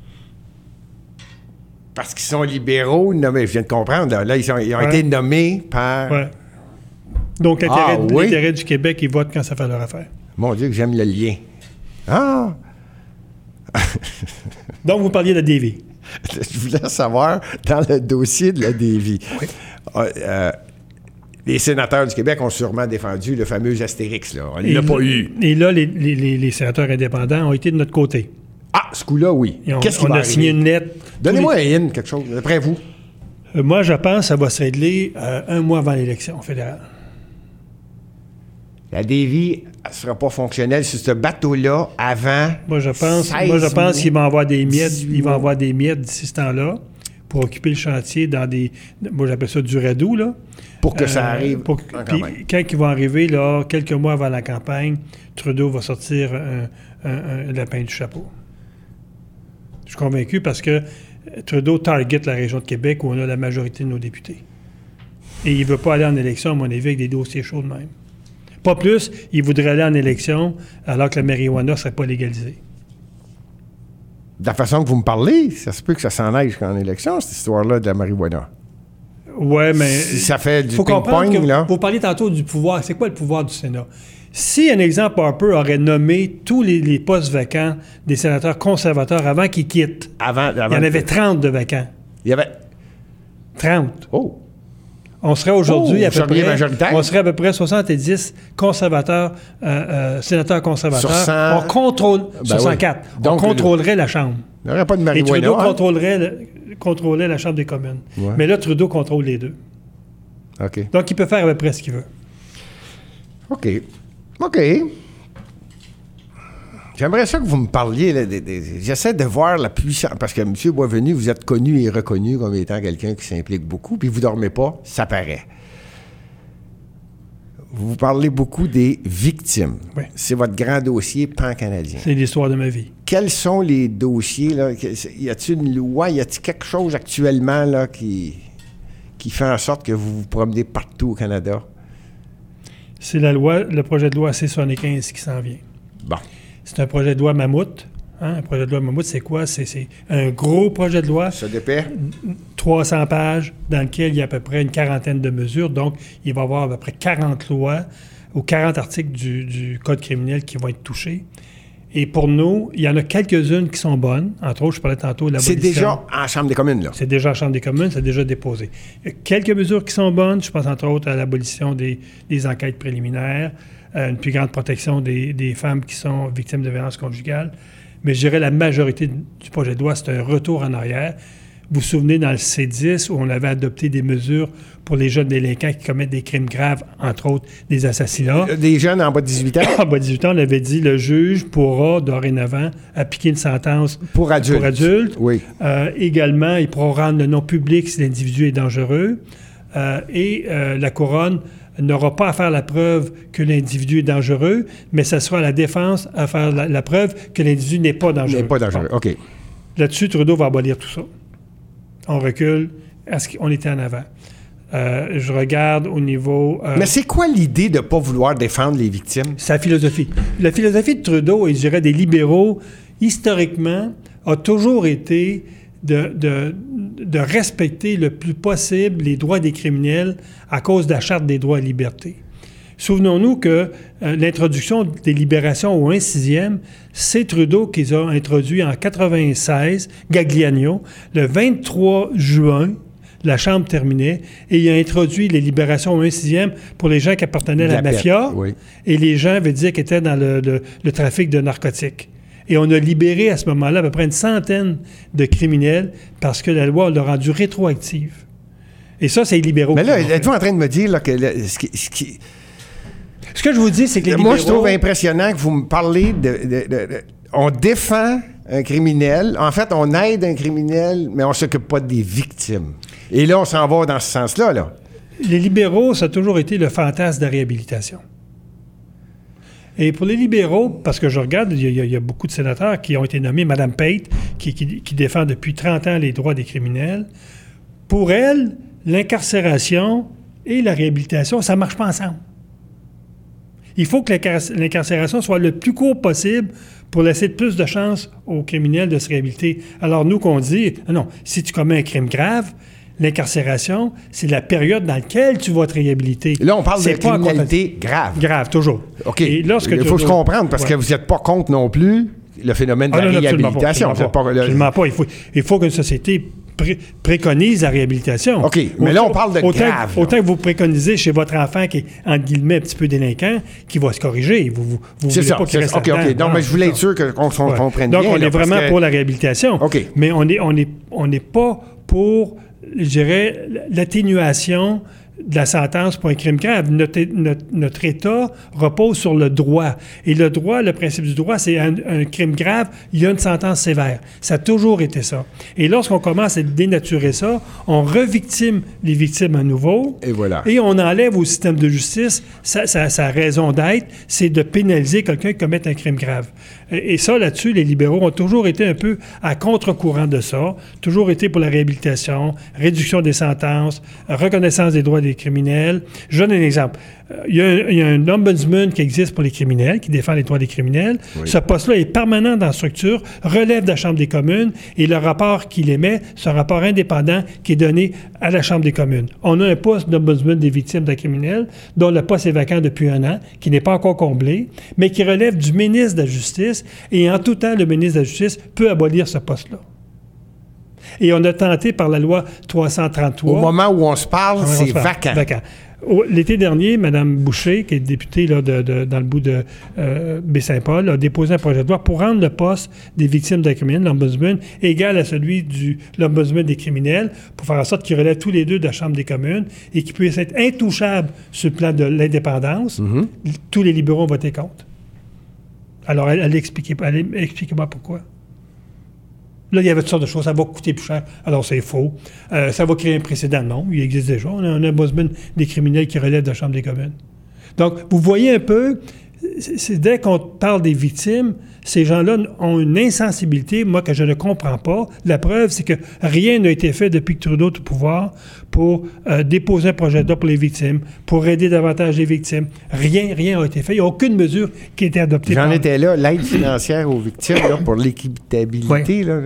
Parce qu'ils sont libéraux, nommés, je viens de comprendre, là, Là, ils, sont- ils ont Ouais. été nommés par... Ouais. Donc, l'intérêt, Ah, oui? l'intérêt du Québec, ils votent quand ça fait leur affaire. Mon Dieu, que j'aime le lien. Ah! Donc, vous parliez de la Davie. Je voulais savoir, dans le dossier de la Davie, euh, euh, les sénateurs du Québec ont sûrement défendu le fameux Astérix, là. On ne l'a pas là- eu. Et là, les, les- les- les sénateurs indépendants ont été de notre côté. Ah, ce coup-là, oui. Et on, Qu'est-ce qui on va a arriver? signé une lettre. Donnez-moi Tous un in, quelque chose, d'après vous. les- Euh, moi, je pense que ça va se régler euh, un mois avant l'élection fédérale. La Davie ne sera pas fonctionnelle sur ce bateau-là avant... Moi, je pense, seize moi, je pense qu'il va mois, avoir des miettes, dix-huit il va mois. avoir des miettes d'ici ce temps-là pour occuper le chantier dans des, moi j'appelle ça du radeau, là. Pour que ça Euh, arrive. pour- Ah, quand puis même. quand ils vont arriver, là, quelques mois avant la campagne, Trudeau va sortir un, un- un lapin du chapeau. Je suis convaincu parce que Trudeau target la région de Québec où on a la majorité de nos députés. Et il ne veut pas aller en élection, à mon avis, avec des dossiers chauds de même. Pas plus, il voudrait aller en élection alors que la marijuana ne serait pas légalisée. De la façon que vous me parlez, ça se peut que ça s'en aille jusqu'en élection, cette histoire-là de la marijuana. Ouais, mais... Si ça fait du faut comprendre ping-pong, que là. vous parliez tantôt du pouvoir. C'est quoi le pouvoir du Sénat? Si, un exemple, Harper aurait nommé tous les, les postes vacants des sénateurs conservateurs avant qu'ils quittent, Avant, il y en avait trente de vacants. Il y avait... trente. Oh! On serait aujourd'hui Oh, à peu vous seriez près... majoritaire? On serait à peu près soixante-dix conservateurs, euh, euh, sénateurs conservateurs. Sur cent? On contrôle... Ben sur oui. cent quatre. Donc, on contrôlerait la Chambre. Il n'y aurait pas de Et marijuana. Trudeau hein? contrôlerait, le- contrôlait la Chambre des communes. Ouais. Mais là, Trudeau contrôle les deux. OK. Donc, il peut faire à peu près ce qu'il veut. OK. OK. J'aimerais ça que vous me parliez. Là, des- des- j'essaie de voir la puissance. Parce que M. Boisvenu, vous êtes connu et reconnu comme étant quelqu'un qui s'implique beaucoup, puis vous ne dormez pas, ça paraît. Vous parlez beaucoup des victimes. Oui. C'est votre grand dossier pan-canadien. C'est l'histoire de ma vie. Quels sont les dossiers? Là? Y a-t-il une loi? Y a-t-il quelque chose actuellement là, qui, qui fait en sorte que vous vous promenez partout au Canada? C'est la loi, le projet de loi C soixante-quinze qui s'en vient. Bon. C'est un projet de loi mammouth. Hein? Un projet de loi mammouth, c'est quoi? C'est, c'est un gros projet de loi, Ça dépend. trois cents pages, dans lequel il y a à peu près une quarantaine de mesures. Donc, il va y avoir à peu près quarante lois ou quarante articles du, du Code criminel qui vont être touchés. Et pour nous, il y en a quelques-unes qui sont bonnes. Entre autres, je parlais tantôt de l'abolition. C'est déjà en Chambre des communes, là. C'est déjà en Chambre des communes, c'est déjà déposé. Il y a quelques mesures qui sont bonnes. Je pense entre autres à l'abolition des, des enquêtes préliminaires, euh, une plus grande protection des, des femmes qui sont victimes de violences conjugales. Mais je dirais la majorité du projet de loi, c'est un retour en arrière. Vous vous souvenez, dans le C dix, où on avait adopté des mesures pour les jeunes délinquants qui commettent des crimes graves, entre autres des assassinats. Des jeunes en bas de dix-huit ans? En bas de dix-huit ans, on avait dit le juge pourra dorénavant appliquer une sentence Pour adultes. Pour adultes. Oui. Euh, également, il pourra rendre le nom public si l'individu est dangereux. Euh, et euh, la couronne n'aura pas à faire la preuve que l'individu est dangereux, mais ça sera à la défense à faire la, la preuve que l'individu n'est pas dangereux. N'est pas dangereux. Bon. OK. Là-dessus, Trudeau va abolir tout ça. On recule à ce qu'on était en avant. Euh, je regarde au niveau... euh, Mais c'est quoi l'idée de ne pas vouloir défendre les victimes? sa philosophie. La philosophie de Trudeau et je dirais des libéraux, historiquement, a toujours été de, de, de respecter le plus possible les droits des criminels à cause de la Charte des droits et libertés. Souvenons-nous que euh, l'introduction des libérations au un sixième, c'est Trudeau qui les a introduits en quatre-vingt-seize, Gagliano, le vingt-trois juin. La Chambre terminait, et il a introduit les libérations au un sixième pour les gens qui appartenaient à la, la mafia, oui. Et les gens, veut dire, qui étaient dans le, le, le trafic de narcotiques. Et on a libéré à ce moment-là à peu près une centaine de criminels parce que la loi l'a rendu rétroactive. Et ça, c'est les libéraux. Mais là, êtes-vous en train de me dire là, que le, ce, qui, ce, qui... ce que je vous dis, c'est que les Moi, libéraux... je trouve impressionnant que vous me parlez de... de, de, de on défend un criminel. En fait, on aide un criminel, mais on ne s'occupe pas des victimes. Et là, on s'en va dans ce sens-là, là. Les libéraux, ça a toujours été le fantasme de la réhabilitation. Et pour les libéraux, parce que je regarde, il y, y a beaucoup de sénateurs qui ont été nommés, Mme Pate, qui, qui, qui défend depuis trente ans les droits des criminels. Pour elle, l'incarcération et la réhabilitation, ça ne marche pas ensemble. Il faut que l'incarcération soit le plus court possible pour laisser plus de chances aux criminels de se réhabiliter. Alors, nous, qu'on dit, non, si tu commets un crime grave, l'incarcération, c'est la période dans laquelle tu vas te réhabiliter. Là, on parle c'est de criminalité grave. Grave, toujours. OK. Et lorsque il faut tu... se comprendre, parce ouais. que vous n'êtes pas contre non plus le phénomène de ah, la non, réhabilitation. Absolument pas. Absolument pas. Il faut, il faut qu'une société pré- préconise la réhabilitation. OK. Mais autant, là, on parle de autant, grave. Autant que vous préconisez chez votre enfant qui est, entre guillemets, un petit peu délinquant, qui va se corriger. Vous, vous, vous c'est ça. Pas C'est ça. OK, OK. Non, non, mais je voulais être sûr qu'on qu ouais. comprenne Donc, bien. Donc, on là, est vraiment que... pour la réhabilitation. OK. Mais on n'est on est, on est pas pour, je dirais, l'atténuation de la sentence pour un crime grave. Notre, notre, notre État repose sur le droit. Et le droit, le principe du droit, c'est un, un crime grave, il y a une sentence sévère. Ça a toujours été ça. Et lorsqu'on commence à dénaturer ça, on revictime les victimes à nouveau. Et voilà. Et on enlève au système de justice sa, sa, sa raison d'être, c'est de pénaliser quelqu'un qui commet un crime grave. Et, et ça, là-dessus, les libéraux ont toujours été un peu à contre-courant de ça, toujours été pour la réhabilitation, réduction des sentences, reconnaissance des droits des criminels. Je donne un exemple. Il y a un, il y a un ombudsman qui existe pour les criminels, qui défend les droits des criminels. Oui. Ce poste-là est permanent dans la structure, relève de la Chambre des communes, et le rapport qu'il émet, c'est un rapport indépendant qui est donné à la Chambre des communes. On a un poste d'ombudsman des victimes de criminels, dont le poste est vacant depuis un an, qui n'est pas encore comblé, mais qui relève du ministre de la Justice, et en tout temps, le ministre de la Justice peut abolir ce poste-là. Et on a tenté par la loi trois cent trente-trois... Au moment où on se parle, on c'est se parle, vacant. vacant. L'été dernier, Mme Boucher, qui est députée là, de, de, dans le bout de euh, Baie-Saint-Paul, a déposé un projet de loi pour rendre le poste des victimes de criminels, l'ombudsman, égal à celui de l'ombudsman des criminels, pour faire en sorte qu'il relève tous les deux de la Chambre des communes et qu'il puisse être intouchable sur le plan de l'indépendance. Mm-hmm. Tous les libéraux ont voté contre. Alors, elle, elle expliquez, elle, expliquez-moi pourquoi. Là, il y avait toutes sortes de choses. Ça va coûter plus cher. Alors, c'est faux. Euh, ça va créer un précédent. Non, il existe déjà. On a un ombudsman des criminels qui relève de la Chambre des communes. Donc, vous voyez un peu, c'est, c'est dès qu'on parle des victimes, ces gens-là ont une insensibilité, moi, que je ne comprends pas. La preuve, c'est que rien n'a été fait depuis que Trudeau est au pouvoir pour euh, déposer un projet de loi pour les victimes, pour aider davantage les victimes. Rien, rien n'a été fait. Il n'y a aucune mesure qui a été adoptée. J'en par... étais là, l'aide financière aux victimes, là, pour l'équitabilité, oui. là.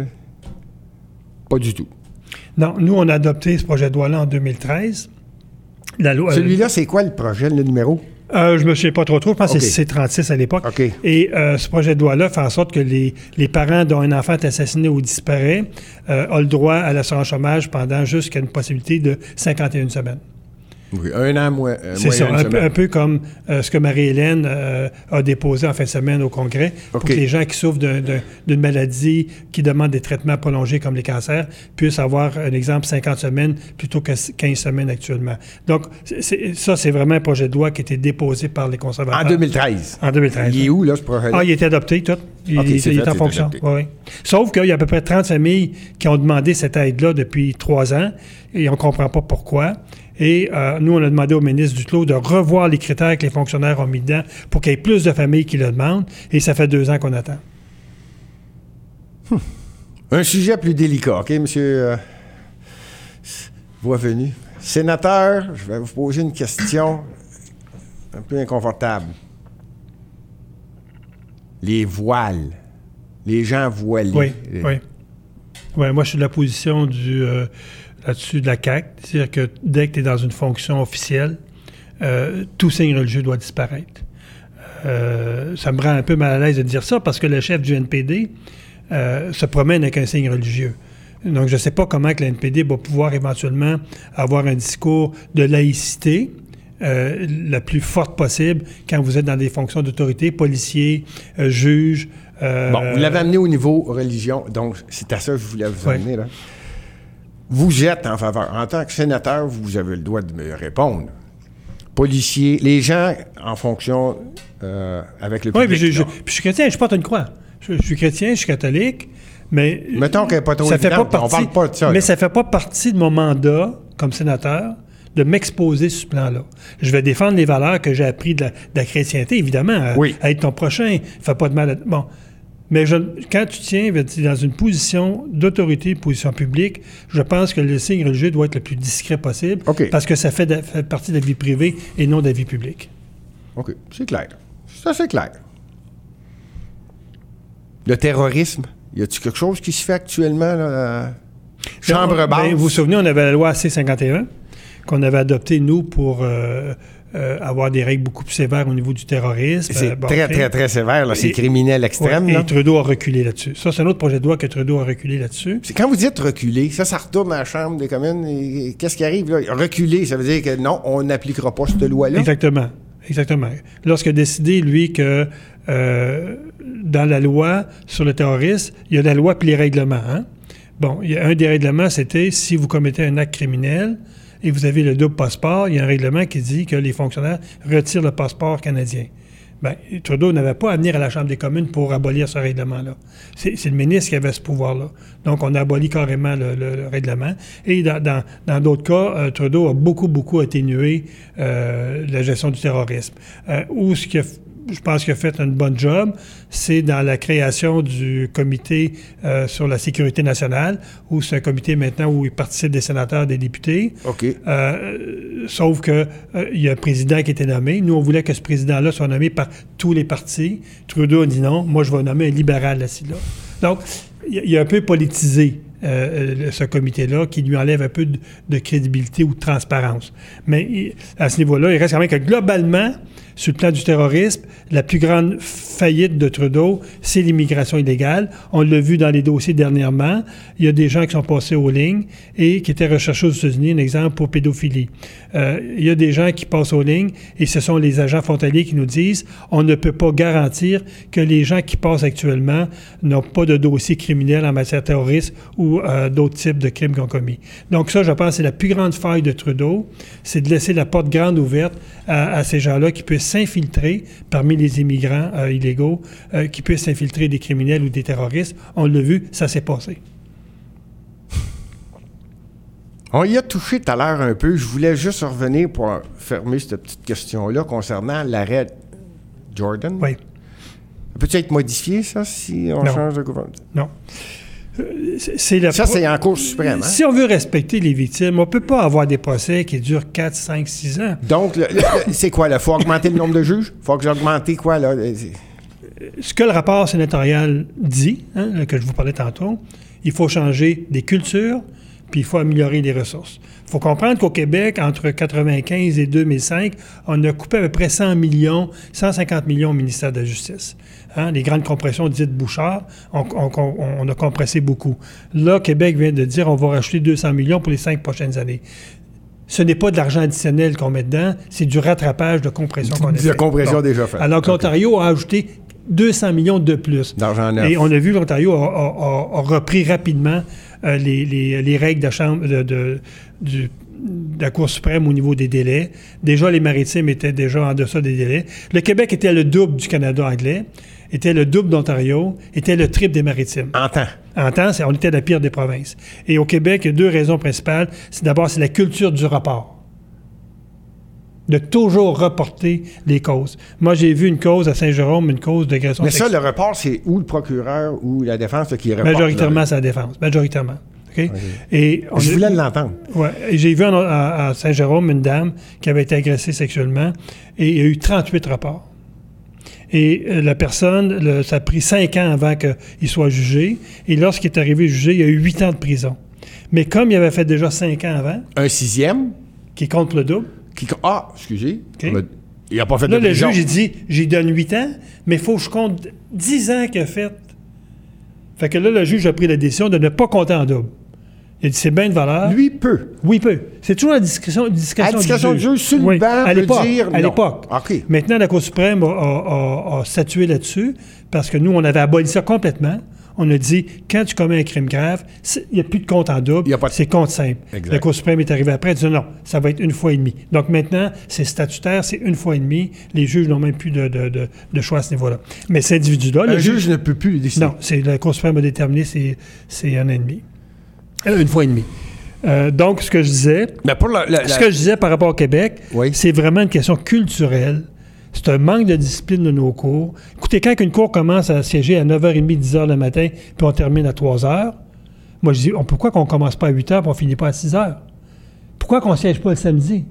Pas du tout. Non, nous, on a adopté ce projet de loi-là en deux mille treize. La loi, Celui-là, c'est quoi le projet, le numéro? Euh, je ne me souviens pas trop trop. Je pense okay. que c'est C trente-six à l'époque. Okay. Et euh, ce projet de loi-là fait en sorte que les, les parents dont un enfant est assassiné ou disparaît euh, ont le droit à l'assurance chômage pendant jusqu'à une possibilité de cinquante et une semaines. Oui, un an, moins, euh, c'est ça, un, un peu comme euh, ce que Marie-Hélène euh, a déposé en fin de semaine au Congrès, pour okay. que les gens qui souffrent d'un, d'un, d'une maladie, qui demandent des traitements prolongés comme les cancers, puissent avoir, un exemple, cinquante semaines plutôt que quinze semaines actuellement. Donc, c'est, ça, c'est vraiment un projet de loi qui a été déposé par les conservateurs. En deux mille treize. En deux mille treize. Il est où, là, ce projet-là? Ah, il a été adopté, tout. Il, okay, il, il est, est en fonction. Oui. Sauf qu'il y a à peu près trente familles qui ont demandé cette aide-là depuis trois ans, et on ne comprend pas pourquoi. Et euh, nous, on a demandé au ministre Duclos de revoir les critères que les fonctionnaires ont mis dedans pour qu'il y ait plus de familles qui le demandent. Et ça fait deux ans qu'on attend. Hum. Un sujet plus délicat, OK, monsieur euh, Boisvenu. Sénateur, je vais vous poser une question un peu inconfortable. Les voiles. Les gens voilés. Oui, oui. Oui, moi, je suis de la position du... Euh, là-dessus de la C A Q, c'est-à-dire que dès que tu es dans une fonction officielle, euh, tout signe religieux doit disparaître. Euh, ça me rend un peu mal à l'aise de dire ça parce que le chef du N P D euh, se promène avec un signe religieux. Donc, je ne sais pas comment que le N P D va pouvoir éventuellement avoir un discours de laïcité euh, la plus forte possible quand vous êtes dans des fonctions d'autorité, policiers, euh, juges. Euh, bon, vous l'avez amené au niveau religion, donc c'est à ça que je voulais vous amener. Là. Vous êtes en faveur. En tant que sénateur, vous avez le droit de me répondre. Policiers, les gens en fonction euh, avec le public. Oui, puis je, je, puis je suis chrétien, je porte une croix. Je, je suis chrétien, je suis catholique, mais... Mettons qu'elle n'est pas trop ça fait pas évidente, partie, on parle pas de ça. Mais là. ça ne fait pas partie de mon mandat comme sénateur de m'exposer sur ce plan-là. Je vais défendre les valeurs que j'ai apprises de la, de la chrétienté, évidemment. À, oui. à être ton prochain, ne fait pas de mal à... Bon, mais je, quand tu tiens dans une position d'autorité, position publique, je pense que le signe religieux doit être le plus discret possible okay. parce que ça fait, de, fait partie de la vie privée et non de la vie publique. OK, c'est clair. Ça, c'est clair. Le terrorisme, y a-t-il quelque chose qui se fait actuellement, là? Chambre ben, basse? Ben, vous vous souvenez, on avait la loi C cinquante et un qu'on avait adoptée, nous, pour euh, euh, avoir des règles beaucoup plus sévères au niveau du terrorisme. C'est euh, bon, très, très, très sévère. Là. C'est et, criminel extrême. Ouais, là. Et Trudeau a reculé là-dessus. Ça, c'est un autre projet de loi que Trudeau a reculé là-dessus. C'est quand vous dites reculer, ça, ça retourne à la Chambre des communes. Et, et, qu'est-ce qui arrive là? Reculer, ça veut dire que non, on n'appliquera pas cette loi-là? Exactement. Exactement. Lorsqu'il a décidé, lui, que euh, dans la loi sur le terrorisme, il y a la loi puis les règlements. Hein? Bon, il y a un des règlements, c'était si vous commettez un acte criminel et vous avez le double passeport, il y a un règlement qui dit que les fonctionnaires retirent le passeport canadien. Bien, Trudeau n'avait pas à venir à la Chambre des communes pour abolir ce règlement-là. C'est, c'est le ministre qui avait ce pouvoir-là. Donc, on a aboli carrément le, le, le règlement. Et dans, dans, dans d'autres cas, euh, Trudeau a beaucoup, beaucoup atténué euh, la gestion du terrorisme. Euh, ou ce qui a je pense qu'il a fait un bon job, c'est dans la création du comité euh, sur la sécurité nationale, où c'est un comité maintenant où il participe des sénateurs, des députés. OK. Euh, sauf qu'il euh, y a un président qui a été nommé. Nous, on voulait que ce président-là soit nommé par tous les partis. Trudeau a dit non, moi, je vais nommer un libéral là-ci. Là. Donc, il, il a un peu politisé Euh, ce comité-là, qui lui enlève un peu de, de crédibilité ou de transparence. Mais il, à ce niveau-là, il reste quand même que globalement, sur le plan du terrorisme, la plus grande faillite de Trudeau, c'est l'immigration illégale. On l'a vu dans les dossiers dernièrement. Il y a des gens qui sont passés aux lignes et qui étaient recherchés aux États-Unis, un exemple pour pédophilie. Euh, il y a des gens qui passent aux lignes et ce sont les agents frontaliers qui nous disent on ne peut pas garantir que les gens qui passent actuellement n'ont pas de dossier criminel en matière terroriste ou Euh, d'autres types de crimes qu'ils ont commis. Donc ça, je pense, c'est la plus grande faille de Trudeau, c'est de laisser la porte grande ouverte à, à ces gens-là qui puissent s'infiltrer parmi les immigrants euh, illégaux, euh, qui puissent s'infiltrer des criminels ou des terroristes. On l'a vu, ça s'est passé. On y a touché tout à l'heure un peu. Je voulais juste revenir pour fermer cette petite question-là concernant l'arrêt Jordan. Oui. Peut-il être modifié, ça, si on non. change de gouvernement? Non. C'est la ça, c'est en Cour suprême. Hein? Si on veut respecter les victimes, on ne peut pas avoir des procès qui durent quatre, cinq, six ans. Donc, le, le, c'est quoi, là? Il faut augmenter le nombre de juges? Il faut augmenter quoi, là? Ce que le rapport sénatorial dit, hein, que je vous parlais tantôt, il faut changer des cultures, puis il faut améliorer les ressources. Il faut comprendre qu'au Québec, entre mille neuf cent quatre-vingt-quinze et deux mille cinq, on a coupé à peu près cent millions, cent cinquante millions au ministère de la Justice. Hein, les grandes compressions dites Bouchard, on, on, on a compressé beaucoup. Là, Québec vient de dire on va racheter deux cents millions pour les cinq prochaines années. Ce n'est pas de l'argent additionnel qu'on met dedans, c'est du rattrapage de compression qu'on a fait. De compression bon. déjà faite. Alors que okay. l'Ontario a ajouté deux cents millions de plus. D'argent neuf. Et on a vu que l'Ontario a, a, a, a repris rapidement euh, les, les, les règles de, chambre, de, de, du, de la Cour suprême au niveau des délais. Déjà, les Maritimes étaient déjà en deçà des délais. Le Québec était le double du Canada anglais, était le double d'Ontario, était le triple des Maritimes. En temps. En temps, c'est, on était la pire des provinces. Et au Québec, il y a deux raisons principales. C'est d'abord, c'est la culture du rapport. De toujours reporter les causes. Moi, j'ai vu une cause à Saint-Jérôme, une cause d'agression Mais sexuelle. ça, le report, c'est ou le procureur ou la défense qui reporte? Majoritairement, c'est la défense. Majoritairement. Okay? Okay. Et on Je a, voulais l'entendre. Ouais, et j'ai vu en, à, à Saint-Jérôme une dame qui avait été agressée sexuellement et il y a eu trente-huit rapports. Et euh, la personne, le, ça a pris cinq ans avant qu'il soit jugé. Et lorsqu'il est arrivé jugé, il y a eu huit ans de prison. Mais comme il avait fait déjà cinq ans avant... Un sixième? Qui compte le double. Qui, ah, excusez. OK. Me, il n'a pas fait Là, de le prison. juge, il dit, j'y donne huit ans, mais il faut que je compte dix ans qu'il a fait. Fait que là, le juge a pris la décision de ne pas compter en double. Il a dit, c'est bien de valeur. Lui peut. Oui, il peut. C'est toujours la discrétion, discrétion, À la discrétion du du juge, sur le banc, à peut l'époque, dire à non. l'époque. OK. Maintenant, la Cour suprême a, a- a- a statué là-dessus parce que nous, on avait aboli ça complètement. On a dit, quand tu commets un crime grave, c'est- il n'y a plus de compte en double, Il y a pas de- c'est compte simple. Exact. La Cour suprême est arrivée après, elle dit non, ça va être une fois et demie. Donc maintenant, c'est statutaire, c'est une fois et demie. Les juges n'ont même plus de, de- de- de choix à ce niveau-là. Mais cet individu-là, Un le juge juge... ne peut plus le décider. Non, c'est, la Cour suprême a déterminé, c'est, c'est un an et demi. Euh, une fois et demie. Euh, donc, ce que je disais... Mais pour la, la- Ce la- que je disais par rapport au Québec, Oui. c'est vraiment une question culturelle. C'est un manque de discipline de nos cours. Écoutez, quand une cour commence à siéger à neuf heures trente, dix heures le matin, puis on termine à trois heures, moi, je dis, on- pourquoi qu'on commence pas à huit heures et on finit pas à six heures? Pourquoi qu'on ne siège pas le samedi?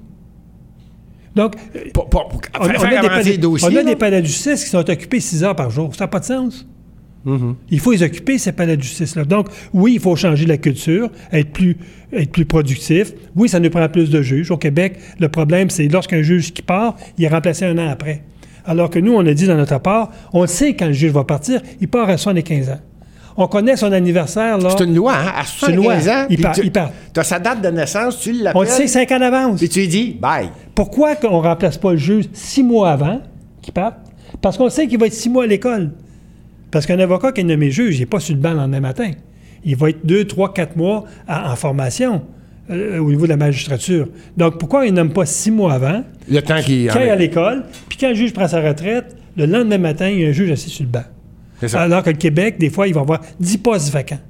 Donc, pour, pour, pour on, faire on a des avancer palais, les dossiers, on a là. des palais de justice qui sont occupés six heures par jour. Ça n'a pas de sens. Mhm. Il faut les occuper, ces palais de justice-là. Donc, oui, il faut changer la culture, être plus, être plus productif. Oui, ça nous prend plus de juges. Au Québec, le problème, c'est lorsqu'un juge qui part, il est remplacé un an après. Alors que nous, on a dit dans notre rapport, on le sait quand le juge va partir, il part à soixante-quinze ans. On connaît son anniversaire, là. C'est une loi, hein? À C'est une loi. soixante-quinze ans, Il puis part- tu il part. as sa date de naissance, tu On l'appelles, le sait cinq ans d'avance. puis tu lui dis « bye ». Pourquoi on ne remplace pas le juge six mois avant qu'il parte? Parce qu'on sait qu'il va être six mois à l'école. Parce qu'un avocat qui est nommé juge, il n'est pas sur le banc le lendemain matin. Il va être deux, trois, quatre mois à- en formation euh, au niveau de la magistrature. Donc, pourquoi il ne nomme pas six mois avant, Le temps qu'il... quand il est à l'école, puis quand le juge prend sa retraite, le lendemain matin, il y a un juge assis sur le banc. C'est ça. Alors que le Québec, des fois, il va avoir dix postes vacants.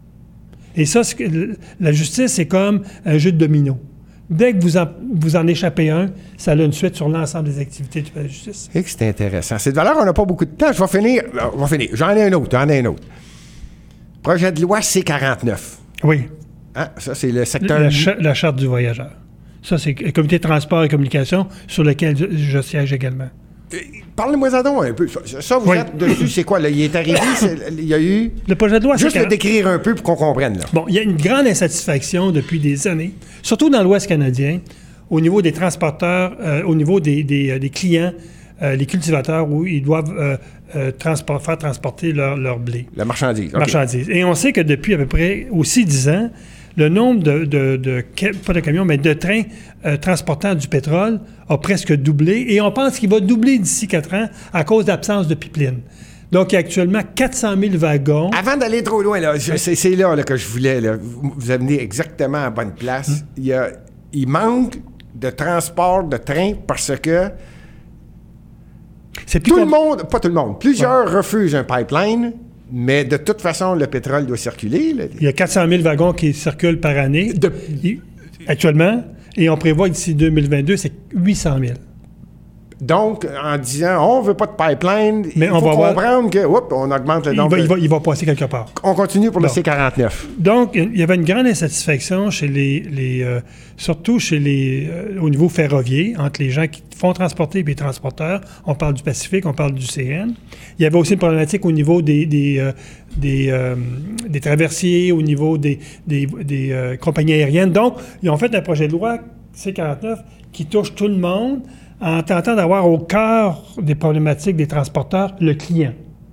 Et ça, c'est que la justice, c'est comme un jeu de domino. Dès que vous en, vous en échappez un, ça a une suite sur l'ensemble des activités du palais de justice. Et que c'est intéressant. C'est de valeur, on n'a pas beaucoup de temps. Je vais finir. On va finir. J'en ai un autre. J'en ai un autre. Projet de loi C quarante-neuf. Oui. Hein? Ça, c'est le secteur... La, cha- la charte du voyageur. Ça, c'est le comité de transport et communication sur lequel je, je siège également. Euh, Parlez-moi ça donc un peu. Ça, ça, vous Oui. êtes dessus, c'est quoi? Là? Il est arrivé, c'est- il y a eu... Le projet de loi, Juste c'est le quand- décrire un peu pour qu'on comprenne. Là. Bon, il y a une grande insatisfaction depuis des années, surtout dans l'Ouest canadien, au niveau des transporteurs, euh, au niveau des, des, euh, des clients, euh, les cultivateurs, où ils doivent euh, euh, transport- faire transporter leur, leur blé. La marchandise. OK. Marchandises. Et on sait que depuis à peu près aussi dix ans, le nombre de, de, de ca- pas de camions, mais de trains euh, transportant du pétrole a presque doublé. Et on pense qu'il va doubler d'ici quatre ans à cause d'absence de pipeline. Donc, il y a actuellement quatre cent mille wagons. Avant d'aller trop loin, là, je- c'est, c'est là, là que je voulais là, vous, vous amener exactement à la bonne place. Hum. Il, y a, il manque de transport de train parce que C'est plus tout le com- monde, pas tout le monde, plusieurs refusent un pipeline, mais de toute façon, le pétrole doit circuler. Là. Il y a quatre cent mille wagons qui circulent par année De- Il- actuellement. Et on prévoit que d'ici deux mille vingt-deux, c'est huit cent mille. Donc, en disant on veut pas de pipeline, Mais il on faut va voir- comprendre que oups, on augmente le Il nombre. va, de- il va- il va passer quelque part. On continue pour le Bon. C quarante-neuf. Donc, il y avait une grande insatisfaction chez les, les euh, surtout chez les, euh, au niveau ferroviaire, entre les gens qui font transporter et les transporteurs. On parle du Pacifique, on parle du C N. Il y avait aussi une problématique au niveau des, des, euh, des, euh, des traversiers, au niveau des, des, des, euh, compagnies aériennes. Donc, ils ont fait un projet de loi C quarante-neuf qui touche tout le monde en tentant d'avoir au cœur des problématiques des transporteurs le client.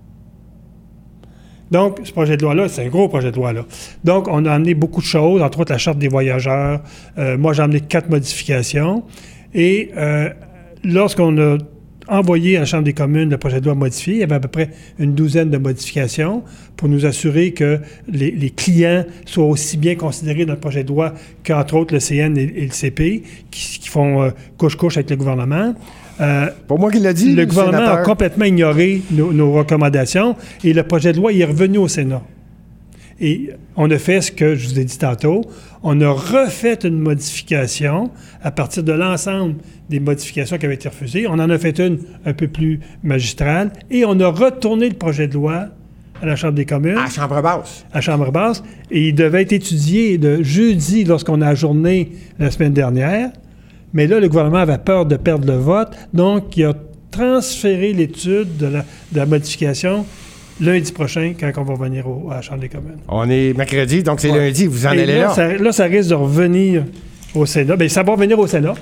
Donc, ce projet de loi-là, c'est un gros projet de loi-là. Donc, on a amené beaucoup de choses, entre autres la Charte des voyageurs. Euh, moi, j'ai amené quatre modifications. Et euh, lorsqu'on a envoyé à la Chambre des communes le projet de loi modifié, il y avait à peu près une douzaine de modifications pour nous assurer que les, les clients soient aussi bien considérés dans le projet de loi qu'entre autres le C N et, et le C P, qui, qui font euh, couche-couche avec le gouvernement. Euh, Pour moi qui l'a dit, le gouvernement sénateur. a complètement ignoré nos, nos recommandations et le projet de loi il est revenu au Sénat. Et on a fait ce que je vous ai dit tantôt. On a refait une modification à partir de l'ensemble des modifications qui avaient été refusées. On en a fait une un peu plus magistrale et on a retourné le projet de loi à la Chambre des communes, À la Chambre basse. à la Chambre basse, et il devait être étudié de jeudi lorsqu'on a ajourné la semaine dernière. Mais là, le gouvernement avait peur de perdre le vote, donc il a transféré l'étude de la, de la modification lundi prochain, quand on va venir au- à la Chambre des communes. On est mercredi, donc c'est Ouais. lundi, vous en Et allez là, là. Ça, là, ça risque de revenir au Sénat. Bien, ça va revenir au Sénat,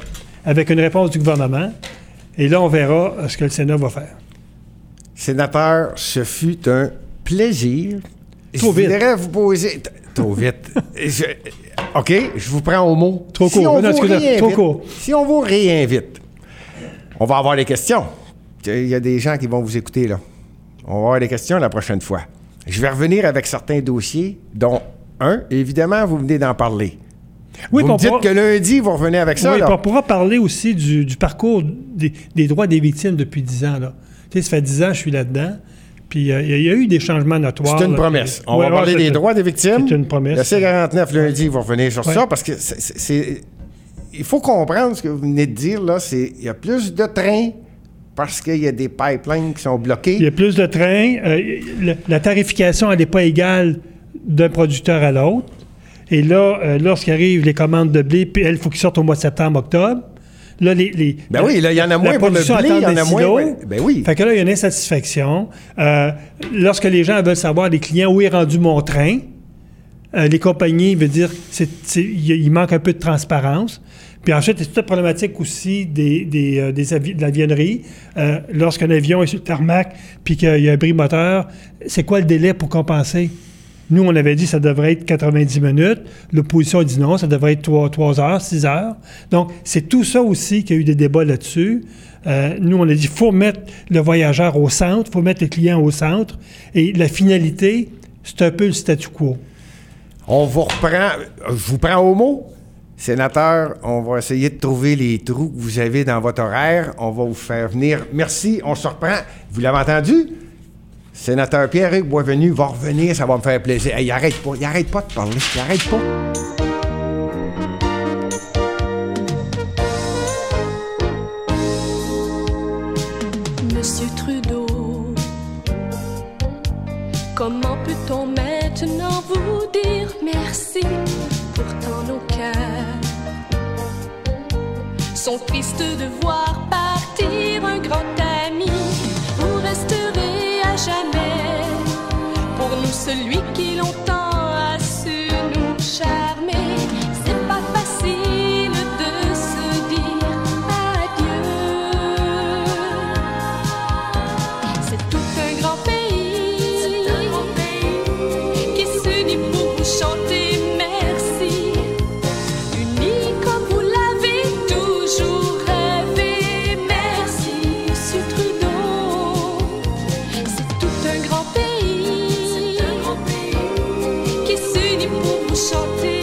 avec une réponse du gouvernement. Et là, on verra ce que le Sénat va faire. Sénateur, ce fut un plaisir. Trop vite. Je voudrais vous poser... T- Trop vite. Je... OK, je vous prends au mot. Trop si court. On Non, vous excusez, réinvite, trop court. Si on vous réinvite, on va avoir des questions. Il y a des gens qui vont vous écouter, là. On va avoir des questions la prochaine fois. Je vais revenir avec certains dossiers, dont un, évidemment, vous venez d'en parler. Oui, vous me dites pourra... que lundi, vous revenez avec ça, oui, là. on pourra parler aussi du, du parcours des, des droits des victimes depuis dix ans, là. Tu sais, ça fait dix ans que je suis là-dedans. Puis euh, il y a eu des changements notoires. C'est une là, promesse. puis... On ouais, va parler ouais, des c'est droits des victimes. C'est une promesse. Le C quarante-neuf, lundi, vous revenez sur ouais. ça, parce que c'est, c'est, c'est... il faut comprendre ce que vous venez de dire, là. C'est... Il y a plus de trains parce qu'il y a des pipelines qui sont bloqués. Il y a plus de trains. Euh, le, la tarification, elle n'est pas égale d'un producteur à l'autre. Et là, euh, lorsqu'arrivent les commandes de blé, puis elles, il faut qu'ils sortent au mois de septembre, octobre. Là, les, les, ben la, oui, là, il y en a moins pour le blé, il y en a moins. Ouais. Ben oui. Fait que là, il y a une insatisfaction. Euh, lorsque les gens veulent savoir, les clients, où est rendu mon train, euh, les compagnies veulent dire c'est, c'est, il manque un peu de transparence. Puis ensuite, il y a toute la problématique aussi des, des, euh, des avi- de l'avionnerie. Euh, lorsqu'un avion est sur le tarmac puis qu'il y a un bris moteur, c'est quoi le délai pour compenser? Nous, on avait dit que ça devrait être quatre-vingt-dix minutes. L'opposition a dit non, ça devrait être trois heures, six heures. Donc, c'est tout ça aussi qu'il y a eu des débats là-dessus. Euh, nous, on a dit qu'il faut mettre le voyageur au centre, il faut mettre le client au centre. Et la finalité, c'est un peu le statu quo. On vous reprend, je vous prends au mot. Sénateur, on va essayer de trouver les trous que vous avez dans votre horaire. On va vous faire venir. Merci, on se reprend. Vous l'avez entendu? Sénateur Pierre-Hugues Boisvenu va revenir, ça va me faire plaisir. Hey, il arrête pas, il arrête pas de parler, il arrête pas. Monsieur Trudeau, comment peut-on maintenant vous dire merci? Pourtant nos cœurs sont tristes de voir partir un grand ami. Vous resterez à jamais pour nous celui qui longtemps a su nous charmer. C'est pas facile de se dire adieu. C'est tout un grand pays, c'est un grand pays qui s'unit pour vous chanter merci. Unis comme vous l'avez toujours rêvé. Merci, Monsieur Trudeau. C'est tout un grand pays, c'est un grand pays qui s'unit pour vous chanter.